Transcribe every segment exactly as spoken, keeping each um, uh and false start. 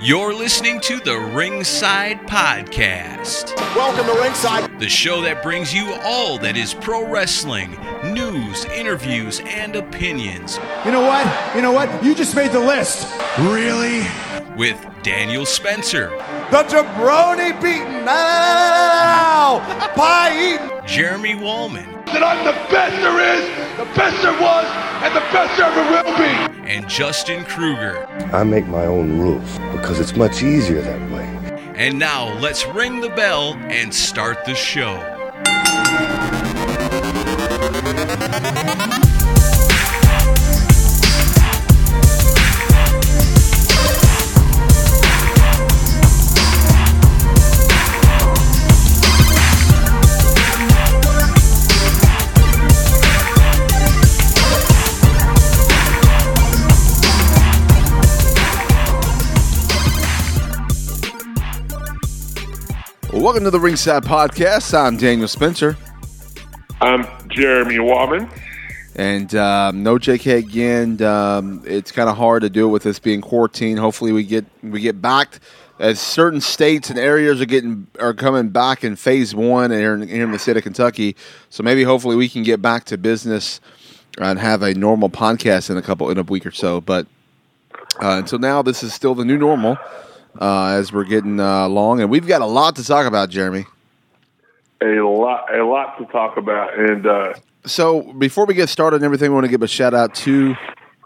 You're listening to the Ringside Podcast. Welcome to Ringside, the show that brings you all that is pro wrestling, news, interviews, and opinions. You know what? You know what? You just made the list. Really? With Daniel Spencer. The jabroni beaten. Now, pie eaten. Jeremy Wallman. That I'm the best there is, the best there was, and the best there ever will be. And Justin Kruger. I make my own rules because it's much easier that way. And now let's ring the bell and start the show. Welcome to the Ringside Podcast. I'm Daniel Spencer. I'm Jeremy Wallman. And um, no J K again. Um, it's kind of hard to do it with us being quarantined. Hopefully we get we get back as certain states and areas are getting are coming back in phase one here in, here in the state of Kentucky. So maybe hopefully we can get back to business and have a normal podcast in a couple in a week or so. But uh, until now, this is still the new normal. Uh, as we're getting uh, along, and we've got a lot to talk about, Jeremy. A lot, a lot to talk about, and uh, so before we get started and everything, we want to give a shout out to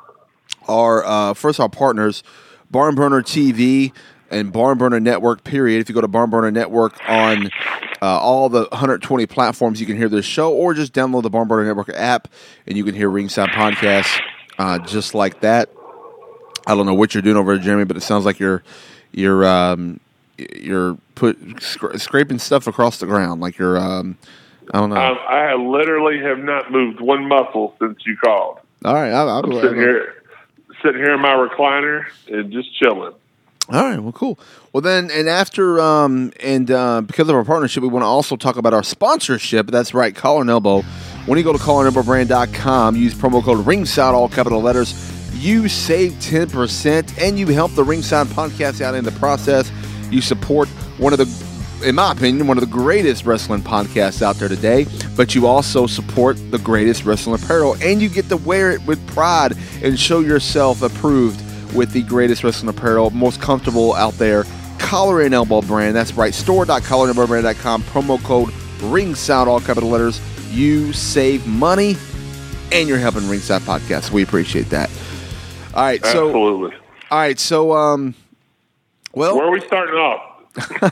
our uh, first our partners, Barn Burner T V and Barn Burner Network. Period. If you go to Barn Burner Network on uh, all the one hundred twenty platforms, you can hear this show, or just download the Barn Burner Network app, and you can hear Ringside Podcasts uh, just like that. I don't know what you're doing over there, Jeremy, but it sounds like you're. You're um, you're put scra- scraping stuff across the ground, like you're um, I don't know. Um, I literally have not moved one muscle since you called. All right, I'll, I'll I'm go sitting ahead. here, sitting here in my recliner and just chilling. All right, well, cool. Well, then, and after um, and uh, because of our partnership, we want to also talk about our sponsorship. That's right, Collar and Elbow. When you go to collar and elbow brand dot com, use promo code Ringside, all capital letters. You save ten percent, and you help the Ringside Podcast out in the process. You support one of the, in my opinion, one of the greatest wrestling podcasts out there today, but you also support the greatest wrestling apparel, and you get to wear it with pride and show yourself approved with the greatest wrestling apparel, most comfortable out there, Collar and Elbow brand. That's right, store dot collar and elbow brand dot com, promo code Ringside, all capital letters. You save money, and you're helping Ringside Podcast. We appreciate that. All right, so Absolutely. all right, so um, well, Where are we starting off?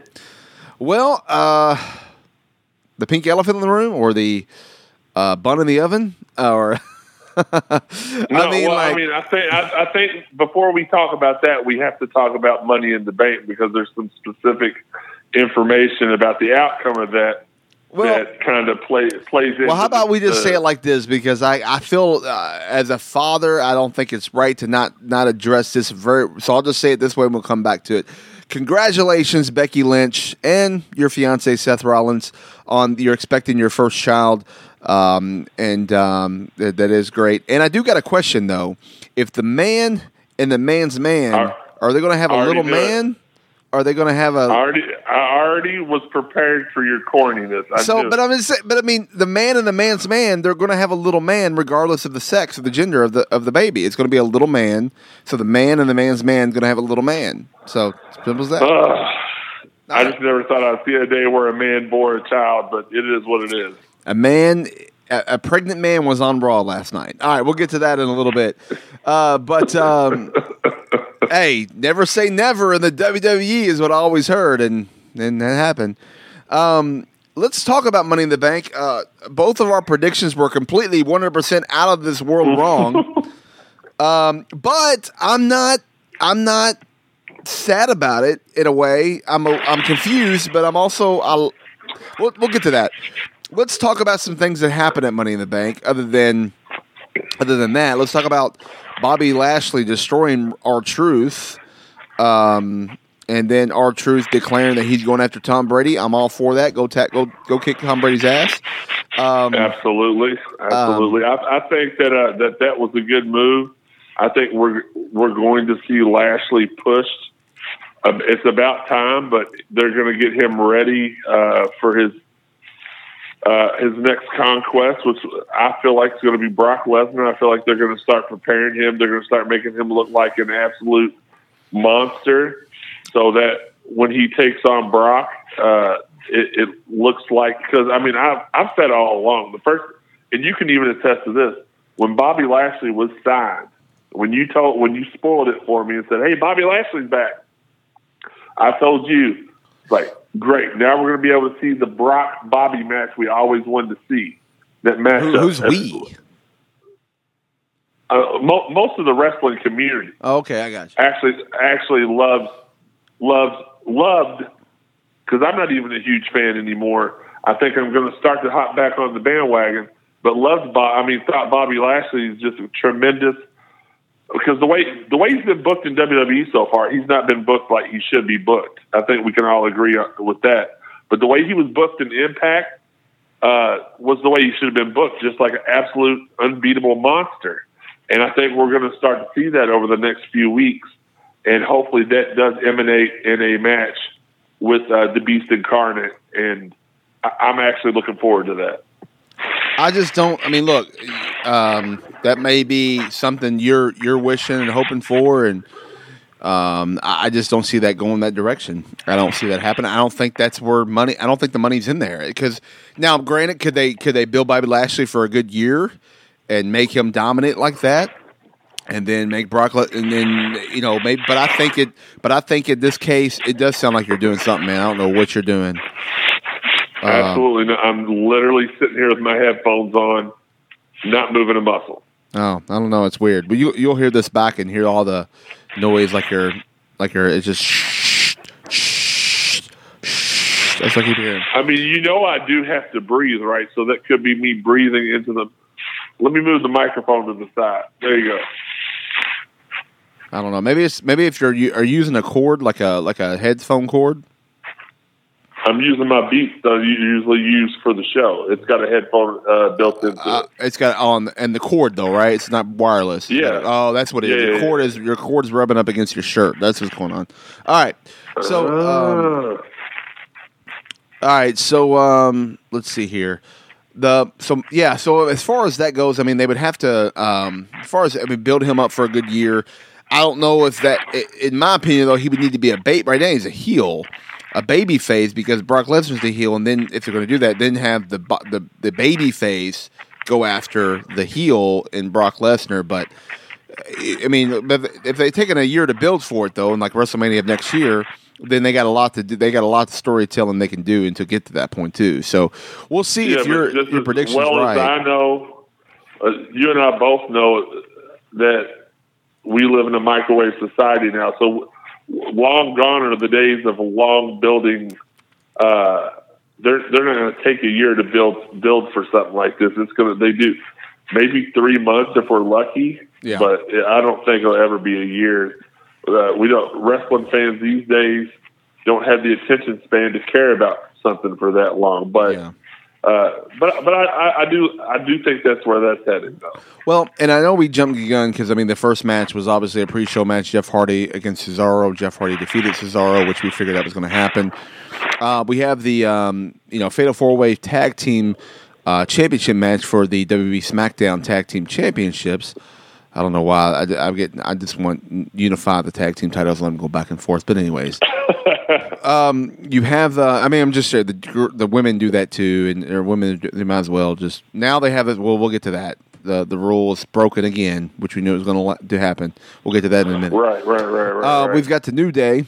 well, uh, the pink elephant in the room, or the uh, bun in the oven, or No, I mean, well, like, I mean, I think, I, I think before we talk about that, we have to talk about Money in the Bank because there's some specific information about the outcome of that. well, that kind of play, plays into well, how about we just the, say it like this? Because I, I feel uh, as a father, I don't think it's right to not not address this very. So I'll just say it this way, and we'll come back to it. Congratulations, Becky Lynch and your fiance Seth Rollins, on you're expecting your first child, um, and um, that, that is great. And I do got a question though: if the man and the man's man, Are- are they going to have a already little do it. man? Are they going to have a? I already, I already was prepared for your corniness. I So, just, but I'm just saying, but I mean, the man and the man's man, they're going to have a little man, regardless of the sex or the gender of the of the baby. It's going to be a little man. So the man and the man's man going to have a little man. So simple as that. Ugh. I just never thought I'd see a day where a man bore a child, but it is what it is. A man, a, a pregnant man was on Raw last night. All right, we'll get to that in a little bit. Uh, but um, hey, never say never in the W W E is what I always heard, and and that happened. Um, let's talk about Money in the Bank. Uh, both of our predictions were completely one hundred percent out of this world wrong. um, but I'm not. I'm not sad about it in a way. I'm a, I'm confused, but I'm also. I'll. We'll, we'll get to that. Let's talk about some things that happened at Money in the Bank. Other than, other than that, let's talk about Bobby Lashley destroying R-Truth. Um, and then R-Truth declaring that he's going after Tom Brady. I'm all for that. Go ta- go go kick Tom Brady's ass. Um, absolutely, absolutely. Um, I, I think that uh, that that was a good move. I think we're we're going to see Lashley pushed um, it's about time. But they're going to get him ready uh, for his uh, his next conquest, which I feel like is going to be Brock Lesnar. I feel like they're going to start preparing him. They're going to start making him look like an absolute monster, so that when he takes on Brock, uh, it, it looks like, because I mean I've I've said all along the first, and you can even attest to this, when Bobby Lashley was signed, when you told when you spoiled it for me and said, "Hey, Bobby Lashley's back," I told you, like, great, now we're going to be able to see the Brock Bobby match we always wanted to see. That match. Who, who's we? Uh, mo- most of the wrestling community. Oh, okay, I got you. Actually, actually loves loves loved. Because I'm not even a huge fan anymore. I think I'm going to start to hop back on the bandwagon. But loved Bob. I mean, thought Bobby Lashley is just a tremendous. Because the way the way he's been booked in W W E so far, he's not been booked like he should be booked. I think we can all agree with that. But the way he was booked in Impact uh, was the way he should have been booked, just like an absolute unbeatable monster. And I think we're going to start to see that over the next few weeks, and hopefully that does emanate in a match with uh, the Beast Incarnate, and I- I'm actually looking forward to that. I just don't. I mean, look, um, that may be something you're you're wishing and hoping for, and um, I I just don't see that going that direction. I don't see that happening. I don't think that's where money. I don't think the money's in there, because now, granted, could they could they build Bobby Lashley for a good year and make him dominant like that? And then make Brock, and then you know, maybe. But I think it. But I think in this case, it does sound like you're doing something, man. I don't know what you're doing. Absolutely, not. I'm literally sitting here with my headphones on, not moving a muscle. Oh, I don't know. It's weird. But you you'll hear this back and hear all the noise, like you're like you're. It's just. Shh, shh, shh. That's what I keep hearing. I mean, you know, I do have to breathe, right? So that could be me breathing into the. Let me move the microphone to the side. There you go. I don't know. Maybe it's maybe if you're you are using a cord like a like a headphone cord. I'm using my Beats that I usually use for the show. It's got a headphone uh, built into Uh, it. it's got on and the cord though, right? It's not wireless. Yeah. Oh, that's what it is. Yeah, Your yeah, cord yeah. is your cord is rubbing up against your shirt. That's what's going on. All right. So. Um, Uh, All right, so um, let's see here. The so yeah, so as far as that goes, I mean, they would have to. Um, as far as I mean, build him up for a good year. I don't know if that, in my opinion, though, he would need to be a bait. Right now, he's a heel, a baby phase, because Brock Lesnar's the heel, and then if they're going to do that, then have the the the baby phase go after the heel in Brock Lesnar. But I mean, if they've taken a year to build for it, though, and like WrestleMania of next year, then they got a lot to do. They got a lot of storytelling they can do, and to get to that point too. So we'll see yeah, if your just your as prediction's well right. As I know, uh, you and I both know that we live in a microwave society now. So long gone are the days of long building. Uh, they're they're not going to take a year to build build for something like this. It's going to they do maybe three months if we're lucky. Yeah. But I don't think it'll ever be a year. Uh, we don't wrestling fans these days don't have the attention span to care about something for that long. But Yeah. uh, but but I, I, I do I do think that's where that's headed though. Well, and I know we jumped the gun because I mean the first match was obviously a pre-show match. Jeff Hardy against Cesaro. Jeff Hardy defeated Cesaro, which we figured that was going to happen. Uh, we have the um, you know Fatal Four Way Tag Team uh, Championship match for the W W E SmackDown Tag Team Championships. I don't know why. I, I get. I just want unify the tag team titles and let them go back and forth. But anyways, um, you have. Uh, I mean, I'm just saying the the women do that too, and or women they might as well just now they have it. Well, we'll get to that. The the rule is broken again, which we knew was going to happen. We'll get to that in a minute. Right, right, right, right. Uh, right. We've got the New Day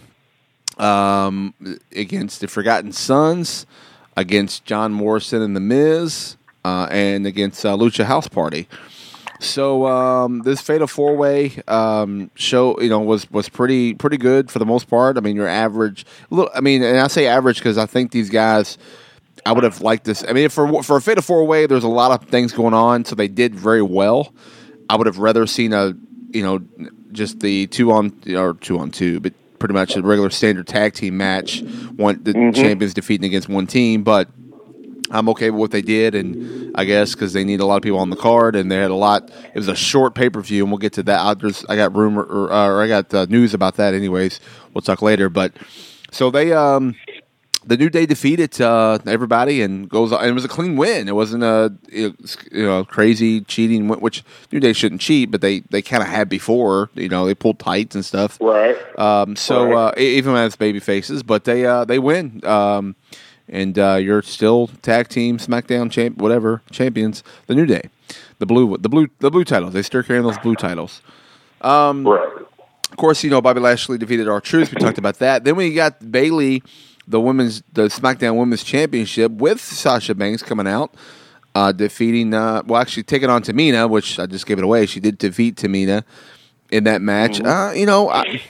um, against the Forgotten Sons, against John Morrison and the Miz, uh, and against uh, Lucha House Party. So um, this Fatal Four Way um, show, you know, was was pretty pretty good for the most part. I mean, your average. Look, I mean, and I say average because I think these guys. I would have liked this. I mean, for for a Fatal Four Way, there's a lot of things going on, so they did very well. I would have rather seen a, you know, just the two on or two on two, but pretty much a regular standard tag team match. One the Mm-hmm. champions defeating against one team, but I'm okay with what they did, and I guess because they need a lot of people on the card, and they had a lot. It was a short pay per view, and we'll get to that. I, just, I got rumor or, uh, or I got uh, news about that. Anyways, we'll talk later. But so they, um, the New Day defeated uh, everybody, and goes. And it was a clean win. It wasn't a you know crazy cheating, which New Day shouldn't cheat, but they, they kind of had before. You know, they pulled tights and stuff. Right. Um, so right. Uh, even as baby faces, but they uh, they win. Um, And uh, you're still tag team SmackDown champ, whatever champions. The New Day, the blue, the blue, the blue titles. They still carrying those blue titles. Um, right. Of course, you know Bobby Lashley defeated R-Truth. We talked about that. Then we got Bayley, the women's, the SmackDown Women's Championship with Sasha Banks coming out, uh, defeating. Uh, well, actually taking on Tamina, which I just gave it away. She did defeat Tamina in that match. Mm-hmm. Uh, you know. I,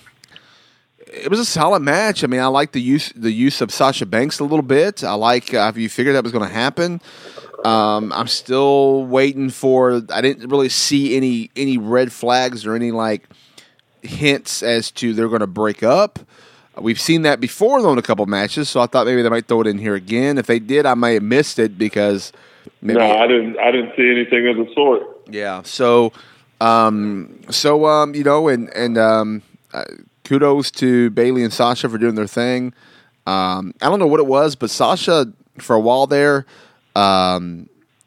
It was a solid match. I mean, I like the use the use of Sasha Banks a little bit. I like uh, if you figured that was going to happen. Um, I'm still waiting for. I didn't really see any any red flags or any like hints as to they're going to break up. We've seen that before though in a couple matches, so I thought maybe they might throw it in here again. If they did, I may have missed it because maybe no, I didn't. I didn't see anything of the sort. Yeah. So, um, so um, you know, and and um. Uh, Kudos to Bayley and Sasha for doing their thing. Um, I don't know what it was, but Sasha, for a while there, um,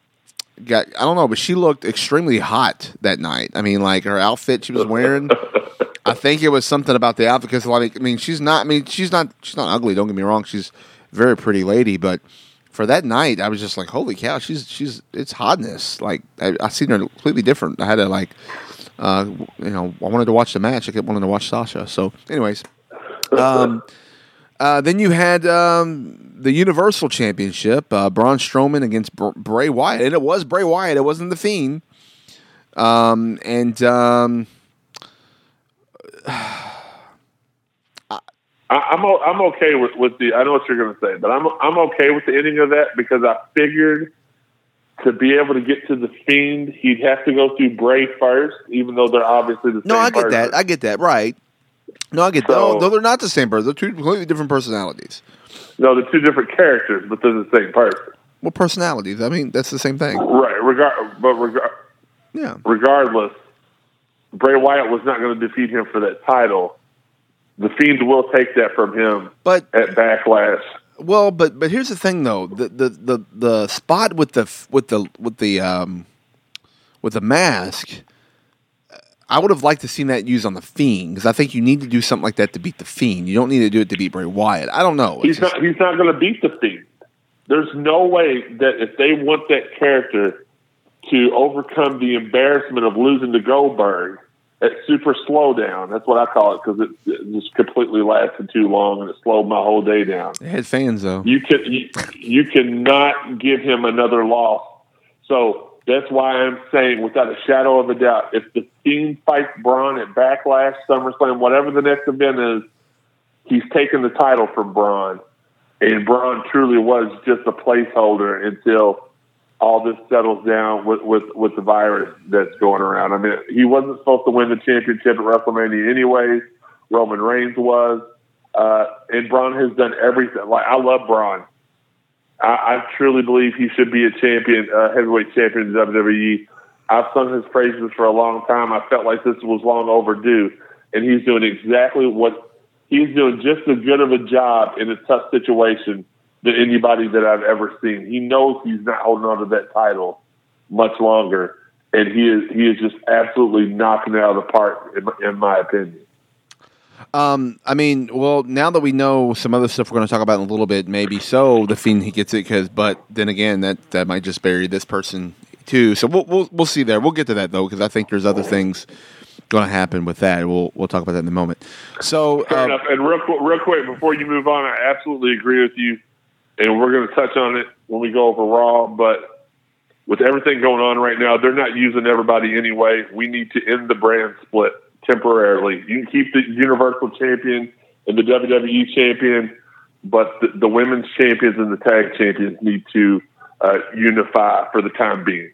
got I don't know, but she looked extremely hot that night. I mean, like her outfit she was wearing. I think it was something about the outfit because, like, I mean, she's not. I mean, she's not. She's not ugly. Don't get me wrong. She's a very pretty lady, but for that night, I was just like, holy cow, she's she's it's hotness. Like I, I seen her completely different. I had to like. Uh, you know, I wanted to watch the match. I kept wanting to watch Sasha. So, anyways, um, uh, then you had um, the Universal Championship, uh, Braun Strowman against Br- Bray Wyatt, and it was Bray Wyatt. It wasn't the Fiend. Um, and um, I, I'm o- I'm okay with, with the. I know what you're going to say, but I'm I'm okay with the ending of that because I figured. To be able to get to the Fiend, he'd have to go through Bray first, even though they're obviously the same No, I get person. that. I get that. Right. No, I get so, that. No, they're not the same person. They're two completely different personalities. No, they're two different characters, but they're the same person. Well, personalities. I mean, that's the same thing. Right. Regard, but regard, yeah. regardless, Bray Wyatt was not going to defeat him for that title. The Fiend will take that from him but, at Backlash. Well, but but here's the thing though the the, the, the spot with the with the with the um, with the mask, I would have liked to seen that used on the Fiend because I think you need to do something like that to beat the Fiend. You don't need to do it to beat Bray Wyatt. I don't know. He's just, not. He's not going to beat the Fiend. There's no way that if they want that character to overcome the embarrassment of losing to Goldberg at Super Slowdown. That's what I call it because it, it just completely lasted too long and it slowed my whole day down. They had fans though. You can you, you cannot give him another loss. So that's why I'm saying, without a shadow of a doubt, if the Fiend fights Braun at Backlash, SummerSlam, whatever the next event is, he's taking the title from Braun, and Braun truly was just a placeholder until all this settles down with, with, with the virus that's going around. I mean, he wasn't supposed to win the championship at WrestleMania anyways. Roman Reigns was. Uh, and Braun has done everything. Like, I love Braun. I, I truly believe he should be a champion, uh, heavyweight champion in W W E. I've sung his praises for a long time. I felt like this was long overdue. And he's doing exactly what he's doing, just as good of a job in a tough situation than anybody that I've ever seen. He knows he's not holding on to that title much longer, and he is he is just absolutely knocking it out of the park, in my, in my opinion. Um, I mean, well, now that we know some other stuff we're going to talk about in a little bit, maybe so the Fiend he gets it, because, but then again, that, that might just bury this person too. So we'll we'll we'll see there. We'll get to that though, because I think there's other things going to happen with that. We'll we'll talk about that in a moment. So fair uh, enough. And real quick, real quick before you move on, I absolutely agree with you. And we're going to touch on it when we go over Raw, but with everything going on right now, they're not using everybody anyway. We need to end the brand split temporarily. You can keep the Universal Champion and the W W E Champion, but the, the women's champions and the tag champions need to uh, unify for the time being.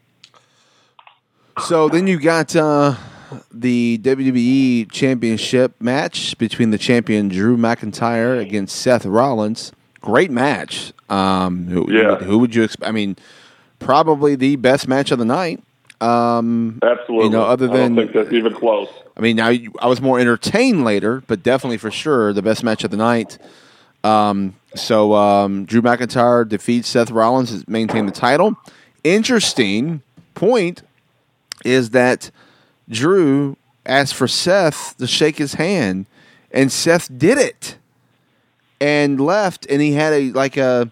So then you got uh, the W W E Championship match between the champion Drew McIntyre against Seth Rollins. great match. Um, who, Yeah. who would you expect? I mean, probably the best match of the night. Um, Absolutely. You know, other I than don't think that's even close. I mean, now you, I was more entertained later, but definitely for sure the best match of the night. Um, so um, Drew McIntyre defeats Seth Rollins to maintain the title. Interesting point is that Drew asked for Seth to shake his hand, and Seth did it and left, and he had a like a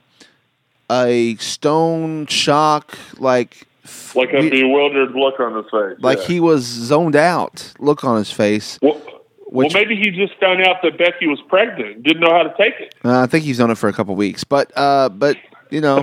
a stone shock like. Like a bewildered look on his face. Like yeah. he was zoned out look on his face. Well, which, well, maybe he just found out that Becky was pregnant and didn't know how to take it. Uh, I think he's on it for a couple weeks. But, uh, but you know,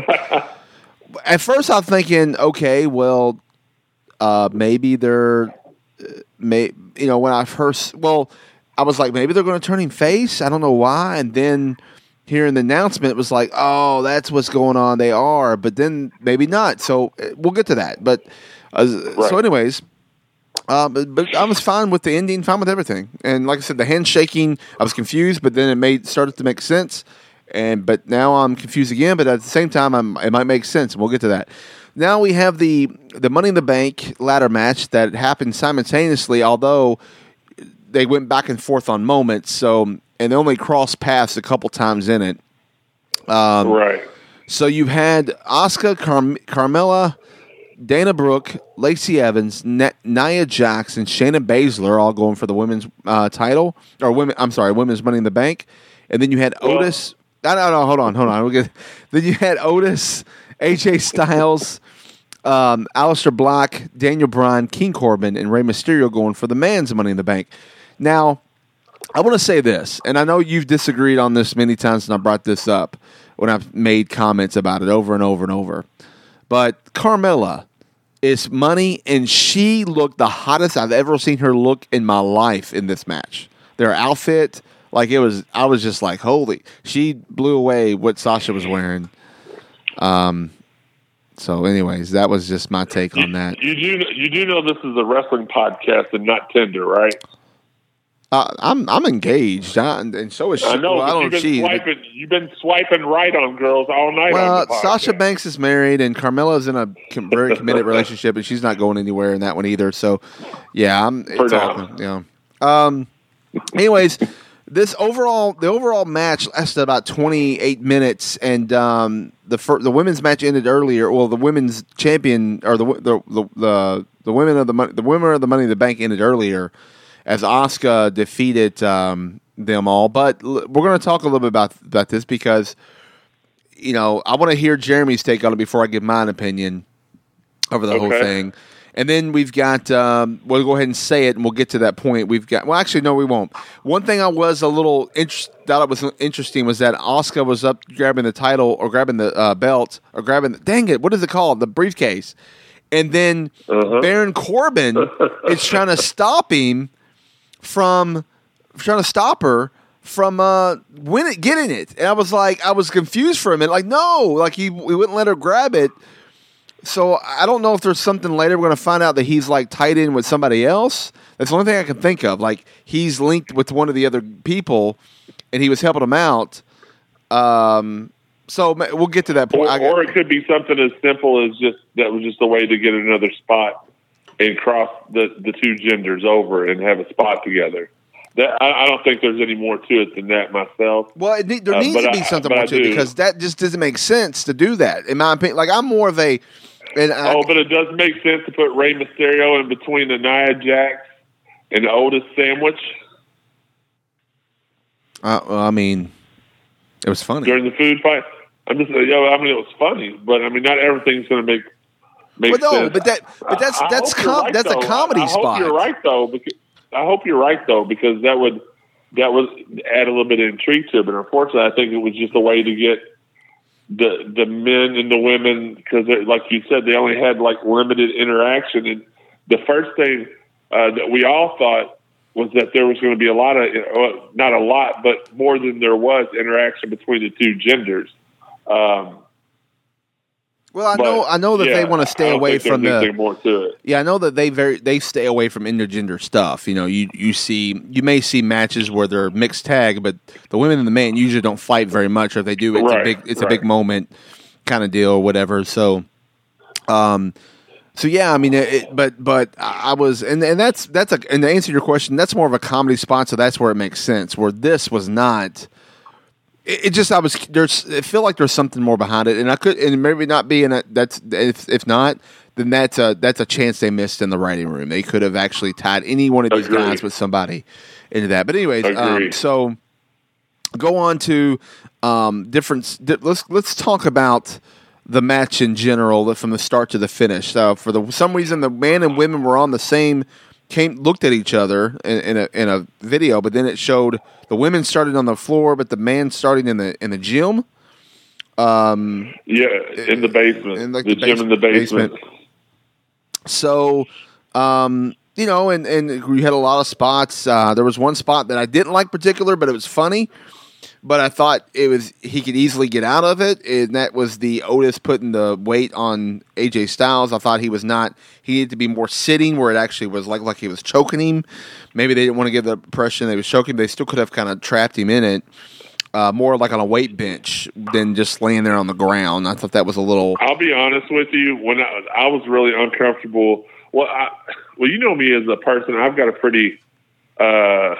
at first I'm thinking, okay, well, uh, maybe they're, uh, may, you know, when I first, well, I was like, maybe they're going to turn him face. I don't know why. And then hearing the announcement, it was like, oh, that's what's going on. They are, but then maybe not. So we'll get to that. But uh, Right. so, anyways, uh, but, but I was fine with the ending, fine with everything. And like I said, the handshaking, I was confused, but then it made started to make sense. And but now I'm confused again. But at the same time, I'm, it might make sense. And we'll get to that. Now we have the the Money in the Bank ladder match that happened simultaneously, although they went back and forth on moments. So. And they only crossed paths a couple times in it. Um, right. So you had Asuka, Carm- Carmella, Dana Brooke, Lacey Evans, N- Nia Jax, and Shayna Baszler all going for the women's uh, title. Or women, I'm sorry, women's Money in the Bank. And then you had Well, Otis. No, no, no, hold on, hold on. We'll get, then you had Otis, A J Styles, um, Aleister Black, Daniel Bryan, King Corbin, and Rey Mysterio going for the men's Money in the Bank. Now, I want to say this, and I know you've disagreed on this many times, and I brought this up when I've made comments about it over and over and over. But Carmella is money, and she looked the hottest I've ever seen her look in my life in this match. Their outfit, like it was, I was just like, holy! She blew away what Sasha was wearing. Um. So, anyways, that was just my take on that. You do you do know this is a wrestling podcast and not Tinder, right? Uh, I'm I'm engaged, I, and so is she. I know, Well, I but don't you've know been she. but- swiping. You've been swiping right on girls all night. Well, on the podcast. Sasha Banks is married, and Carmella's in a com- very committed relationship, and she's not going anywhere in that one either. So, yeah, I'm. It's For all, now. yeah. Um. Anyways, this overall the overall match lasted about twenty-eight minutes, and um, the fir- the women's match ended earlier. Well, the women's champion or the the the the, the women of the money, the winner of the Money in the Bank ended earlier, as Asuka defeated um, them all. But l- we're going to talk a little bit about about this because, you know, I want to hear Jeremy's take on it before I give my opinion over the whole Okay. thing. And then we've got, um, we'll go ahead and say it, and we'll get to that point. We've got, well, actually, no, we won't. One thing I was a little inter- thought it was interesting was that Asuka was up grabbing the title or grabbing the uh, belt or grabbing, the, dang it, what is it called? The briefcase. And then Uh-huh. Baron Corbin is trying to stop him from trying to stop her from uh win it, getting it. And I was like, I was confused for a minute. Like, no, like he, he wouldn't let her grab it. So I don't know if there's something later we're going to find out that he's like tied in with somebody else. That's the only thing I can think of. Like he's linked with one of the other people, and he was helping him out. Um, so ma- we'll get to that point. Or, I got- or it could be something as simple as just that was just a way to get another spot and cross the, the two genders over and have a spot together. That I, I don't think there's any more to it than that myself. Well, it need, there Uh, needs but to be I- something but more I to it do. because that just doesn't make sense to do that, in my opinion. Like I'm more of a, and I, Oh, but it does make sense to put Rey Mysterio in between the Nia Jax and the Otis sandwich uh, well, I mean, it was funny. during the food fight. I'm just, you know, I mean, it was funny, but I mean, not everything's going to make make Well, no, sense. but that, but that's I- I that's hope you're com- right, that's a though. comedy I, I spot. hope you're right though, because I hope you're right though, because that would that would add a little bit of intrigue to it. But unfortunately, I think it was just a way to get the the men and the women, because like you said, they only had like limited interaction. And the first thing uh, that we all thought was that there was going to be a lot of, uh, not a lot, but more than there was interaction between the two genders. Um, Well, I But, know I know that yeah, they want to I stay don't away think there's from the anything more to it. Yeah, I know that they very they stay away from intergender stuff. You know, you you see you may see matches where they're mixed tag, but the women and the men usually don't fight very much, or if they do, it's Right, a big it's right. a big moment kind of deal or whatever. So, um, so yeah, I mean, it, but but I was and and that's that's a and to answer your question, that's more of a comedy spot, so that's where it makes sense. Where this was not. It, it just I was there's I feel like there's something more behind it, and I could and maybe not be in it. That's if if not. Then that's a that's a chance they missed in the writing room. They could have actually tied any one of these Agreed. guys with somebody into that. But anyways, um, Agreed. so go on to um, different. Di- let's let's talk about the match in general, from the start to the finish. So for the some reason, the man and women were on the same. Came looked at each other in, in a in a video, but then it showed the women started on the floor, but the man started in the in the gym. Um, Yeah, in the basement, in, like, the, the gym in the basement. basement. So, um, you know, and, and we had a lot of spots. Uh, there was one spot that I didn't like particular, but it was funny. But I thought it was he could easily get out of it, and that was the Otis putting the weight on A J Styles. I thought he was not. He needed to be more sitting, where it actually was like like he was choking him. Maybe they didn't want to give the impression they was choking. They still could have kind of trapped him in it. Uh, more like on a weight bench than just laying there on the ground. I thought that was a little. I'll be honest with you. When I, I was really uncomfortable, well, I, well, you know me as a person. I've got a pretty, uh,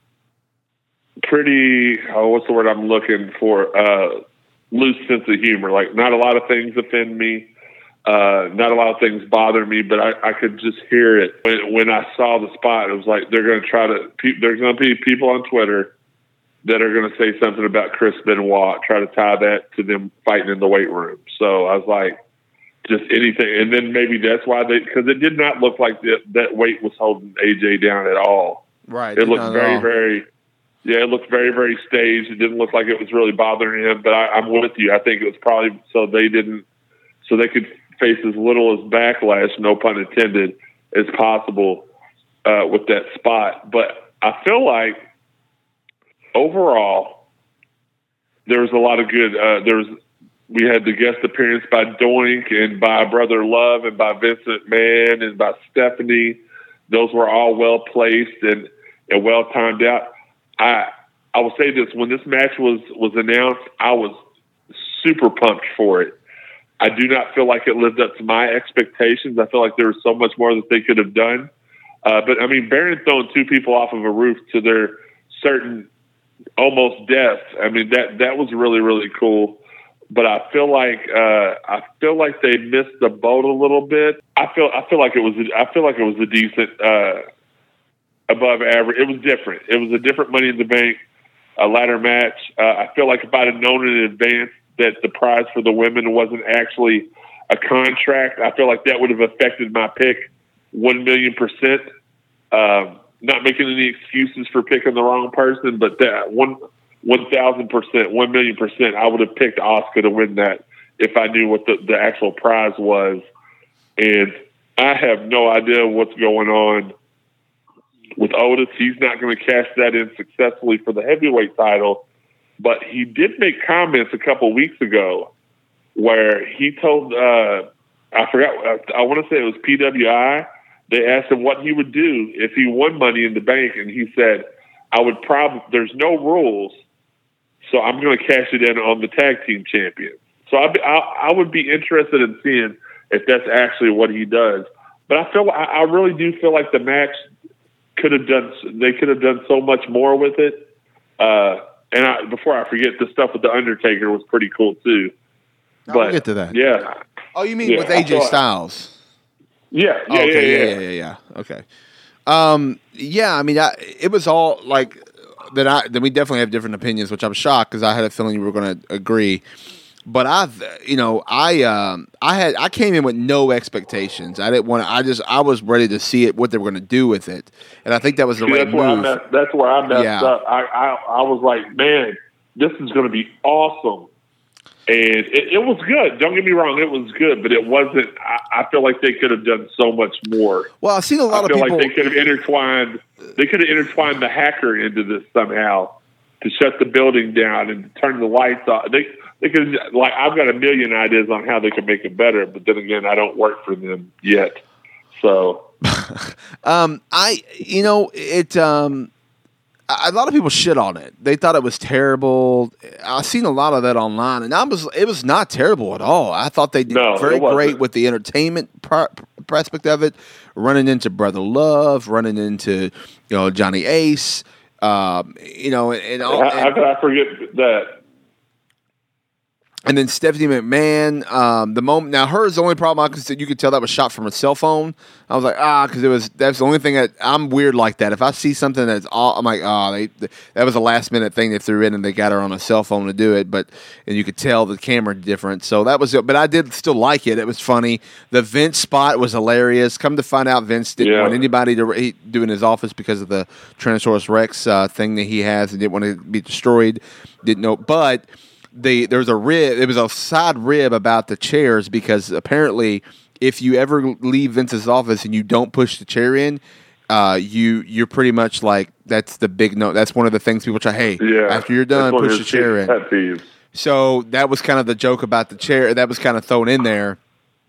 pretty. Oh, what's the word I'm looking for? Uh, loose sense of humor. Like, not a lot of things offend me. Uh, not a lot of things bother me, but I, I could just hear it when, when I saw the spot. It was like they're going to try to. Pe- there's going to be people on Twitter that are going to say something about Chris Benoit, try to tie that to them fighting in the weight room. So I was like, just anything. And then maybe that's why they, because it did not look like that, that weight was holding A J down at all. Right. It looked very, very, yeah, it looked very, very staged. It didn't look like it was really bothering him, but I, I'm with you. I think it was probably so they didn't, so they could face as little as backlash, no pun intended, as possible uh, with that spot. But I feel like, overall, there was a lot of good. Uh, there was we had the guest appearance by Doink and by Brother Love and by Vincent Mann and by Stephanie. Those were all well placed and, and well timed out. I I will say this: when this match was was announced, I was super pumped for it. I do not feel like it lived up to my expectations. I feel like there was so much more that they could have done. Uh, but I mean, Baron throwing two people off of a roof to their certain almost death. I mean, that, that was really, really cool. But I feel like, uh, I feel like they missed the boat a little bit. I feel, I feel like it was, I feel like it was a decent, uh, above average. It was different. It was a different Money in the Bank, a ladder match. Uh, I feel like if I'd have known in advance that the prize for the women wasn't actually a contract, I feel like that would have affected my pick one million percent. Um, Not making any excuses for picking the wrong person, but that one, one thousand percent, one million percent, I would have picked Asuka to win that if I knew what the, the actual prize was. And I have no idea what's going on with Otis. He's not going to cash that in successfully for the heavyweight title, but he did make comments a couple weeks ago where he told, uh, I forgot, I, I want to say it was P W I. They asked him what he would do if he won Money in the Bank, and he said, I would probably, there's no rules, so I'm going to cash it in on the tag team champion. So I, I, I would be interested in seeing if that's actually what he does. But I feel, I, I really do feel like the match could have done, they could have done so much more with it. Uh, and I, before I forget, the stuff with the Undertaker was pretty cool too. I'll But get to that. Yeah. Oh, you mean Yeah, with I A J thought- Styles? Yeah. Yeah. okay, yeah, yeah, yeah. yeah, yeah, yeah. Okay. Um, yeah, I mean, I, it was all like that. I then we definitely have different opinions, which I'm shocked because I had a feeling you were going to agree. But I've, you know, I, um, I had, I came in with no expectations. I didn't want to. I just, I was ready to see it, what they were going to do with it, and I think that was the See, right that's where I move. messed, that's where I messed Yeah. up. I, I I was like, man, this is going to be awesome, and it, it was good. Don't get me wrong, it was good, but it wasn't. I, I feel like they could have done so much more. Well, I've seen a lot I of feel people. like they could have intertwined. They could have intertwined the hacker into this somehow to shut the building down and turn the lights off. They they could like I've got a million ideas on how they could make it better, but then again, I don't work for them yet. So, um, I you know it. Um, a lot of people shit on it. They thought it was terrible. I've seen a lot of that online, and I was it was not terrible at all. I thought they did No, very it wasn't. great with the entertainment par- aspect of it. Running into Brother Love, running into you know Johnny Ace, um, you know, and, and, all, how, how and could I forget that? And then Stephanie McMahon, um, the moment now hers the only problem I could say you could tell that was shot from a cell phone. I was like ah because it was that's the only thing that I'm weird like that. If I see something that's all I'm like oh they that was a last minute thing they threw in and they got her on a cell phone to do it, but and you could tell the camera different. So that was but I did still like it. It was funny. The Vince spot was hilarious. Come to find out, Vince didn't Yeah. want anybody to he, do in his office because of the Tyrannosaurus Rex uh, thing that he has and didn't want to be destroyed. Didn't know, but. The, there was a rib. It was a side rib about the chairs because apparently, if you ever leave Vince's office and you don't push the chair in, uh, you you're pretty much like that's the big no. That's one of the things people try. Hey, Yeah, after you're done, that's one of push the his chair in. pet peeves. So that was kind of the joke about the chair. That was kind of thrown in there,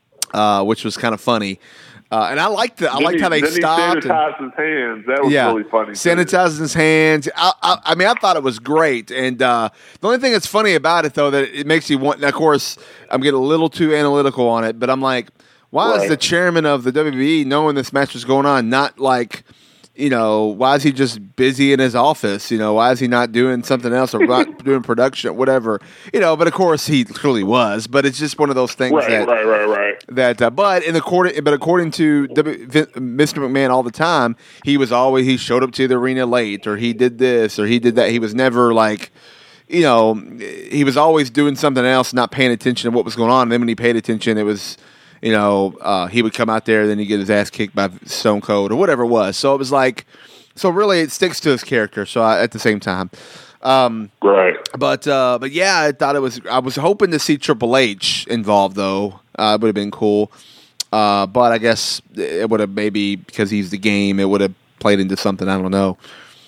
uh, which was kind of funny. Uh, and I liked the, I Then liked he- how they then stopped. He and- sanitized his hands. That was yeah, really funny. too. sanitizing his hands. I, I, I mean, I thought it was great. And uh, the only thing that's funny about it, though, that it makes you want. And of course, I'm getting a little too analytical on it, but I'm like, why is Right. the chairman of the W W E knowing this match was going on, not like, you know, why is he just busy in his office? You know, why is he not doing something else or not doing production, whatever? You know, but of course he clearly was. But it's just one of those things Right, that right, right, right. that uh, but in according but according to w, Vin, Mister McMahon all the time he was always he showed up to the arena late or he did this or he did that. He was never like you know he was always doing something else, not paying attention to what was going on. And then when he paid attention, it was you know uh, he would come out there, then he'd get his ass kicked by Stone Cold or whatever it was. So it was like so really it sticks to his character. So I, at the same time um Right. But uh, but yeah, I thought it was. I was hoping to see Triple H involved, though. Uh, it would have been cool. Uh, but I guess it would have maybe because he's the game. It would have played into something. I don't know.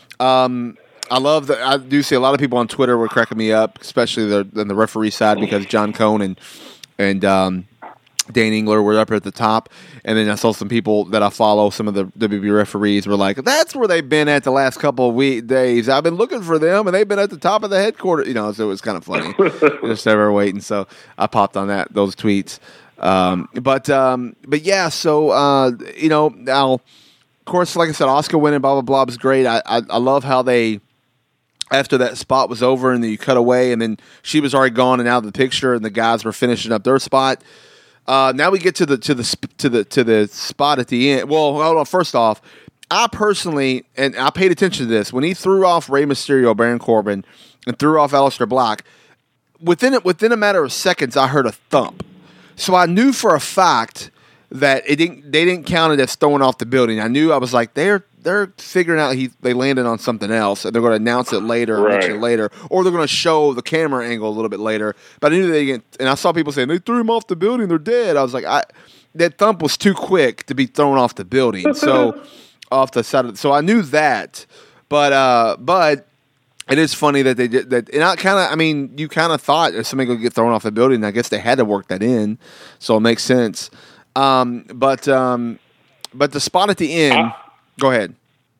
Um, I love that. I do see a lot of people on Twitter were cracking me up, especially the on the referee side because John Cone and and um, Dane Engler were up at the top. And then I saw some people that I follow, some of the W W E referees were like, that's where they've been at the last couple of week days. I've been looking for them, and they've been at the top of the headquarters. You know, so it was kind of funny. Just ever waiting. So I popped on that those tweets. Um, but um, but yeah, so uh, you know, now of course, like I said, Oscar winning, blah blah blah was great. I I, I love how they. After that spot was over, and then you cut away, and then she was already gone and out of the picture, and the guys were finishing up their spot. Uh, now we get to the to the sp- to the to the spot at the end. Well, hold on. First off, I personally and I paid attention to this when he threw off Rey Mysterio, Baron Corbin, and threw off Aleister Black. Within it, within a matter of seconds, I heard a thump. So I knew for a fact that it didn't. They didn't count it as throwing off the building. I knew I was like they're they're figuring out he they landed on something else, and they're going to announce it later, or Right. mention it later, or they're going to show the camera angle a little bit later. But I knew they didn't. And I saw people saying they threw him off the building. They're dead. I was like, I that thump was too quick to be thrown off the building. So off the side. Of, so I knew that. But uh, but. It is funny that they did that, and I kind of, I mean, you kind of thought if somebody could get thrown off the building, I guess they had to work that in, so it makes sense. Um, but um, but the spot at the end, I, go ahead.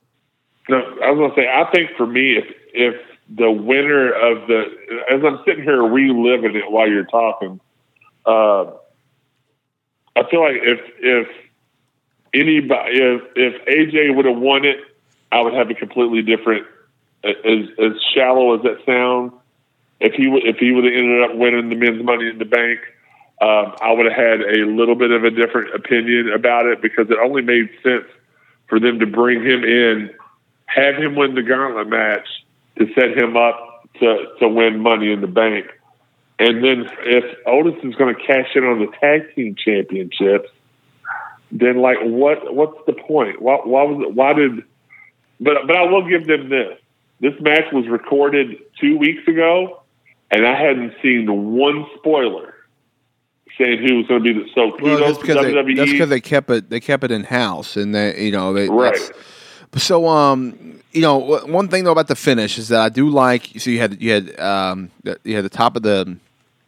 No, I was going to say, I think for me, if if the winner of the, as I'm sitting here reliving it while you're talking, uh, I feel like if if anybody, if if A J would have won it, I would have a completely different. As as shallow as that sounds, if he w- if he would have ended up winning the men's Money in the Bank, um, I would have had a little bit of a different opinion about it because it only made sense for them to bring him in, have him win the gauntlet match to set him up to to win Money in the Bank, and then if Otis is going to cash in on the tag team championships, then like what what's the point? Why, why was it? Why did? But but I will give them this. This match was recorded two weeks ago, and I hadn't seen one spoiler saying who was going to be the so Well, kudos that's to because W W E. they, that's because they kept it they kept it in house, and they you know they Right. that's- So um you know one thing though about the finish is that I do like so you had you had um the- you had the top of the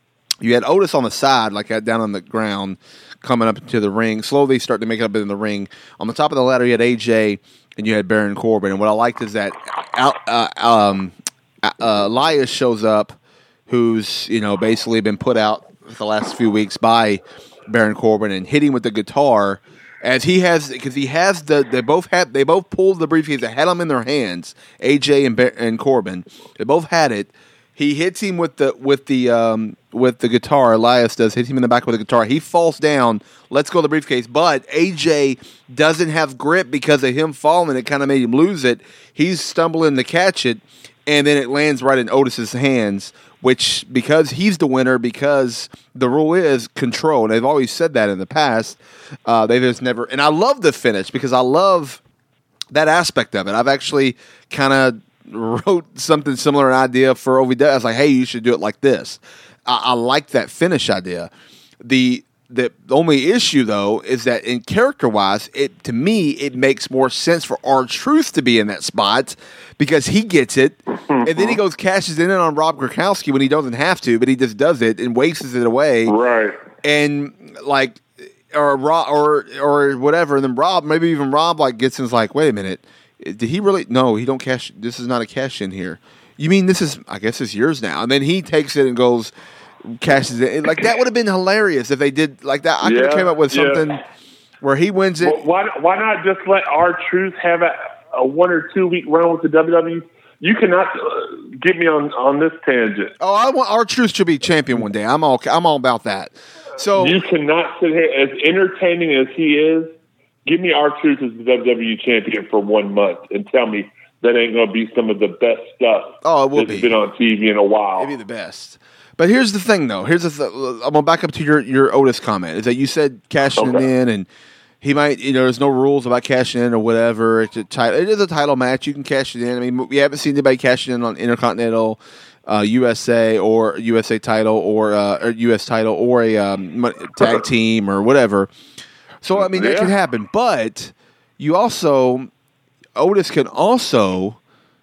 you had Otis on the side, like down on the ground, coming up into the ring, slowly starting to make it up in the ring. On the top of the ladder, you had A J and you had Baron Corbin. And what I liked is that uh, um, uh, Elias shows up, who's you know basically been put out for the last few weeks by Baron Corbin, and hit him with the guitar. As he has, because he has the, they both had, they both pulled the briefcase. They had them in their hands, A J and and Corbin. They both had it. He hits him with the with the um, with the guitar. Elias does hits him in the back with the guitar. He falls down. Let's go to the briefcase. But A J doesn't have grip because of him falling. It kind of made him lose it. He's stumbling to catch it, and then it lands right in Otis's hands. Which, because he's the winner, because the rule is control, and they've always said that in the past, uh, they just never. And I love the finish because I love that aspect of it. I've actually kind of wrote something similar, an idea for O V W. I was like, hey, you should do it like this. I, I like that finish idea. The the only issue though is that in character wise, it to me it makes more sense for R-Truth to be in that spot because he gets it, and then he goes cashes in on Rob Gronkowski when he doesn't have to, but he just does it and wastes it away, right? And like or Rob or or whatever, and then Rob, maybe even Rob like gets in, is like, wait a minute, did he really? No, he don't cash. This is not a cash in here. You mean this is? I guess it's yours now. And then he takes it and goes. Cashes it. Like that would have been hilarious if they did like that. I could have yeah, came up with something yeah. where he wins it. Well, why why not just let R-Truth have a, a one or two week run with the W W E? You cannot uh, get me on, on this tangent. Oh, I want R-Truth to be champion one day. I'm all I'm all about that. So you cannot sit here as entertaining as he is. Give me R-Truth as the W W E champion for one month and tell me that ain't going to be some of the best stuff. Oh, it will that's be. been on T V in a while. It'll be the best. But here's the thing, though. Here's the th- I'm gonna back up to your, your Otis comment. Is that you said cashing okay. in, and he might, you know, there's no rules about cashing in or whatever. It's a title. It is a title match. You can cash it in. I mean, we haven't seen anybody cash it in on Intercontinental, uh, U S A or U S A title or, uh, or U S title or a um, tag team or whatever. So I mean, that yeah. can happen. But you also Otis can also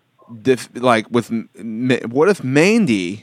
def- like with what if Mandy.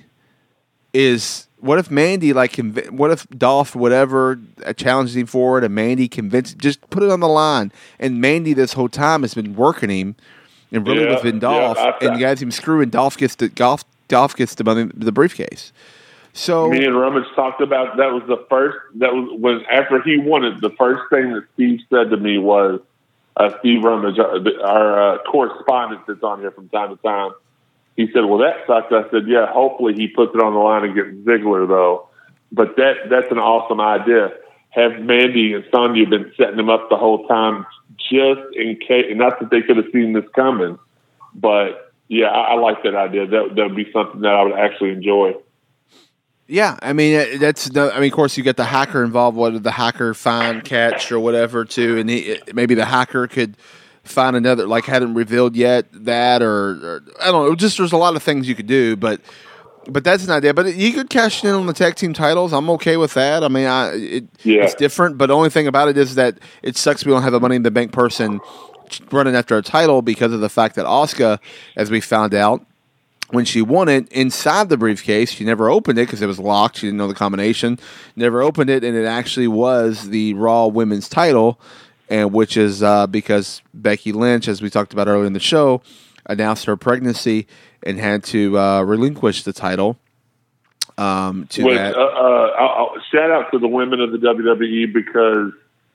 Is what if Mandy like conv- what if Dolph whatever uh, challenges him for it and Mandy convinced just put it on the line, and Mandy this whole time has been working him and really yeah, with Dolph yeah, and you guys him screwing Dolph gets the Dolph Dolph gets the money the briefcase. So me and Rummage talked about that was the first that was when after he won it, the first thing that Steve said to me was uh, Steve Rummage, our, our uh, correspondent that's on here from time to time. He said, well, that sucks. I said, yeah, hopefully he puts it on the line and gets Ziggler, though. But that that's an awesome idea. Have Mandy and Sonya been setting him up the whole time just in case, not that they could have seen this coming. But, yeah, I, I like that idea. That that would be something that I would actually enjoy. Yeah, I mean, that's the, I mean, of course, you get the hacker involved, whether the hacker find, catch, or whatever, too. And he, maybe the hacker could – find another, like hadn't revealed yet that, or, or I don't know. Just there's a lot of things you could do, but but that's an idea. But you could cash in on the tag team titles. I'm okay with that. I mean, I it, yeah. it's different, but the only thing about it is that it sucks we don't have a Money in the Bank person running after a title because of the fact that Asuka, as we found out, when she won it inside the briefcase, she never opened it because it was locked. She didn't know the combination. Never opened it, and it actually was the Raw Women's title. And which is uh, because Becky Lynch, as we talked about earlier in the show, announced her pregnancy and had to uh, relinquish the title um, to Which, that. Uh, uh, I'll, I'll, shout out to the women of the W W E because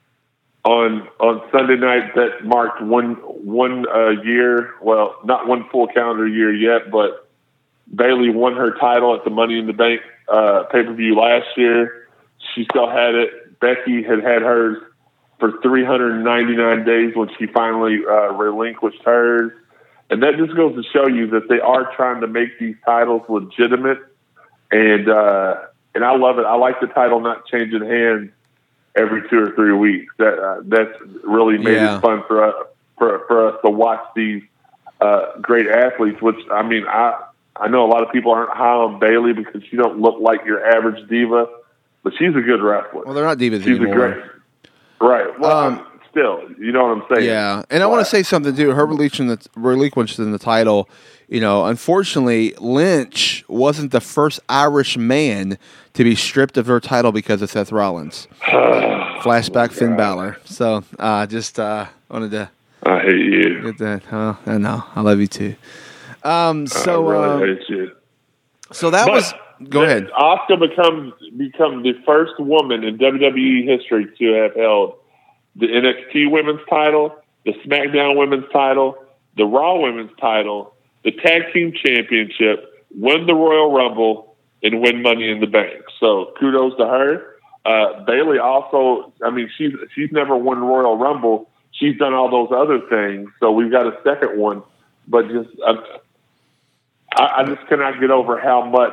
on on Sunday night that marked one one uh, year. Well, not one full calendar year yet, but Bayley won her title at the Money in the Bank uh, pay per view last year. She still had it. Becky had had hers for three hundred ninety-nine days when she finally uh, relinquished hers. And that just goes to show you that they are trying to make these titles legitimate. And uh, and I love it. I like the title not changing hands every two or three weeks. That uh, That's really made yeah. it fun for us, for, for us to watch these uh, great athletes, which, I mean, I, I know a lot of people aren't high on Bayley because she don't look like your average diva, but she's a good wrestler. Well, they're not divas she's anymore. a great Right. Well, Um, still, you know what I'm saying? Yeah, and I want to say something too. Her relinquishing the, relinquishing the title, you know, unfortunately, Lynch wasn't the first Irish man to be stripped of her title because of Seth Rollins. Flashback Finn Balor. So, uh, just uh, wanted to. I hate you. Get that? Huh? I know. I love you too. Um, so, I really uh, hate you. So that but was. Go ahead. Asuka becomes become the first woman in W W E history to have held the N X T Women's title, the SmackDown Women's title, the Raw Women's title, the Tag Team Championship, win the Royal Rumble, and win Money in the Bank. So kudos to her. Uh, Bayley also, I mean, she's she's never won Royal Rumble. She's done all those other things. So we've got a second one. But just, uh, I, I just cannot get over how much.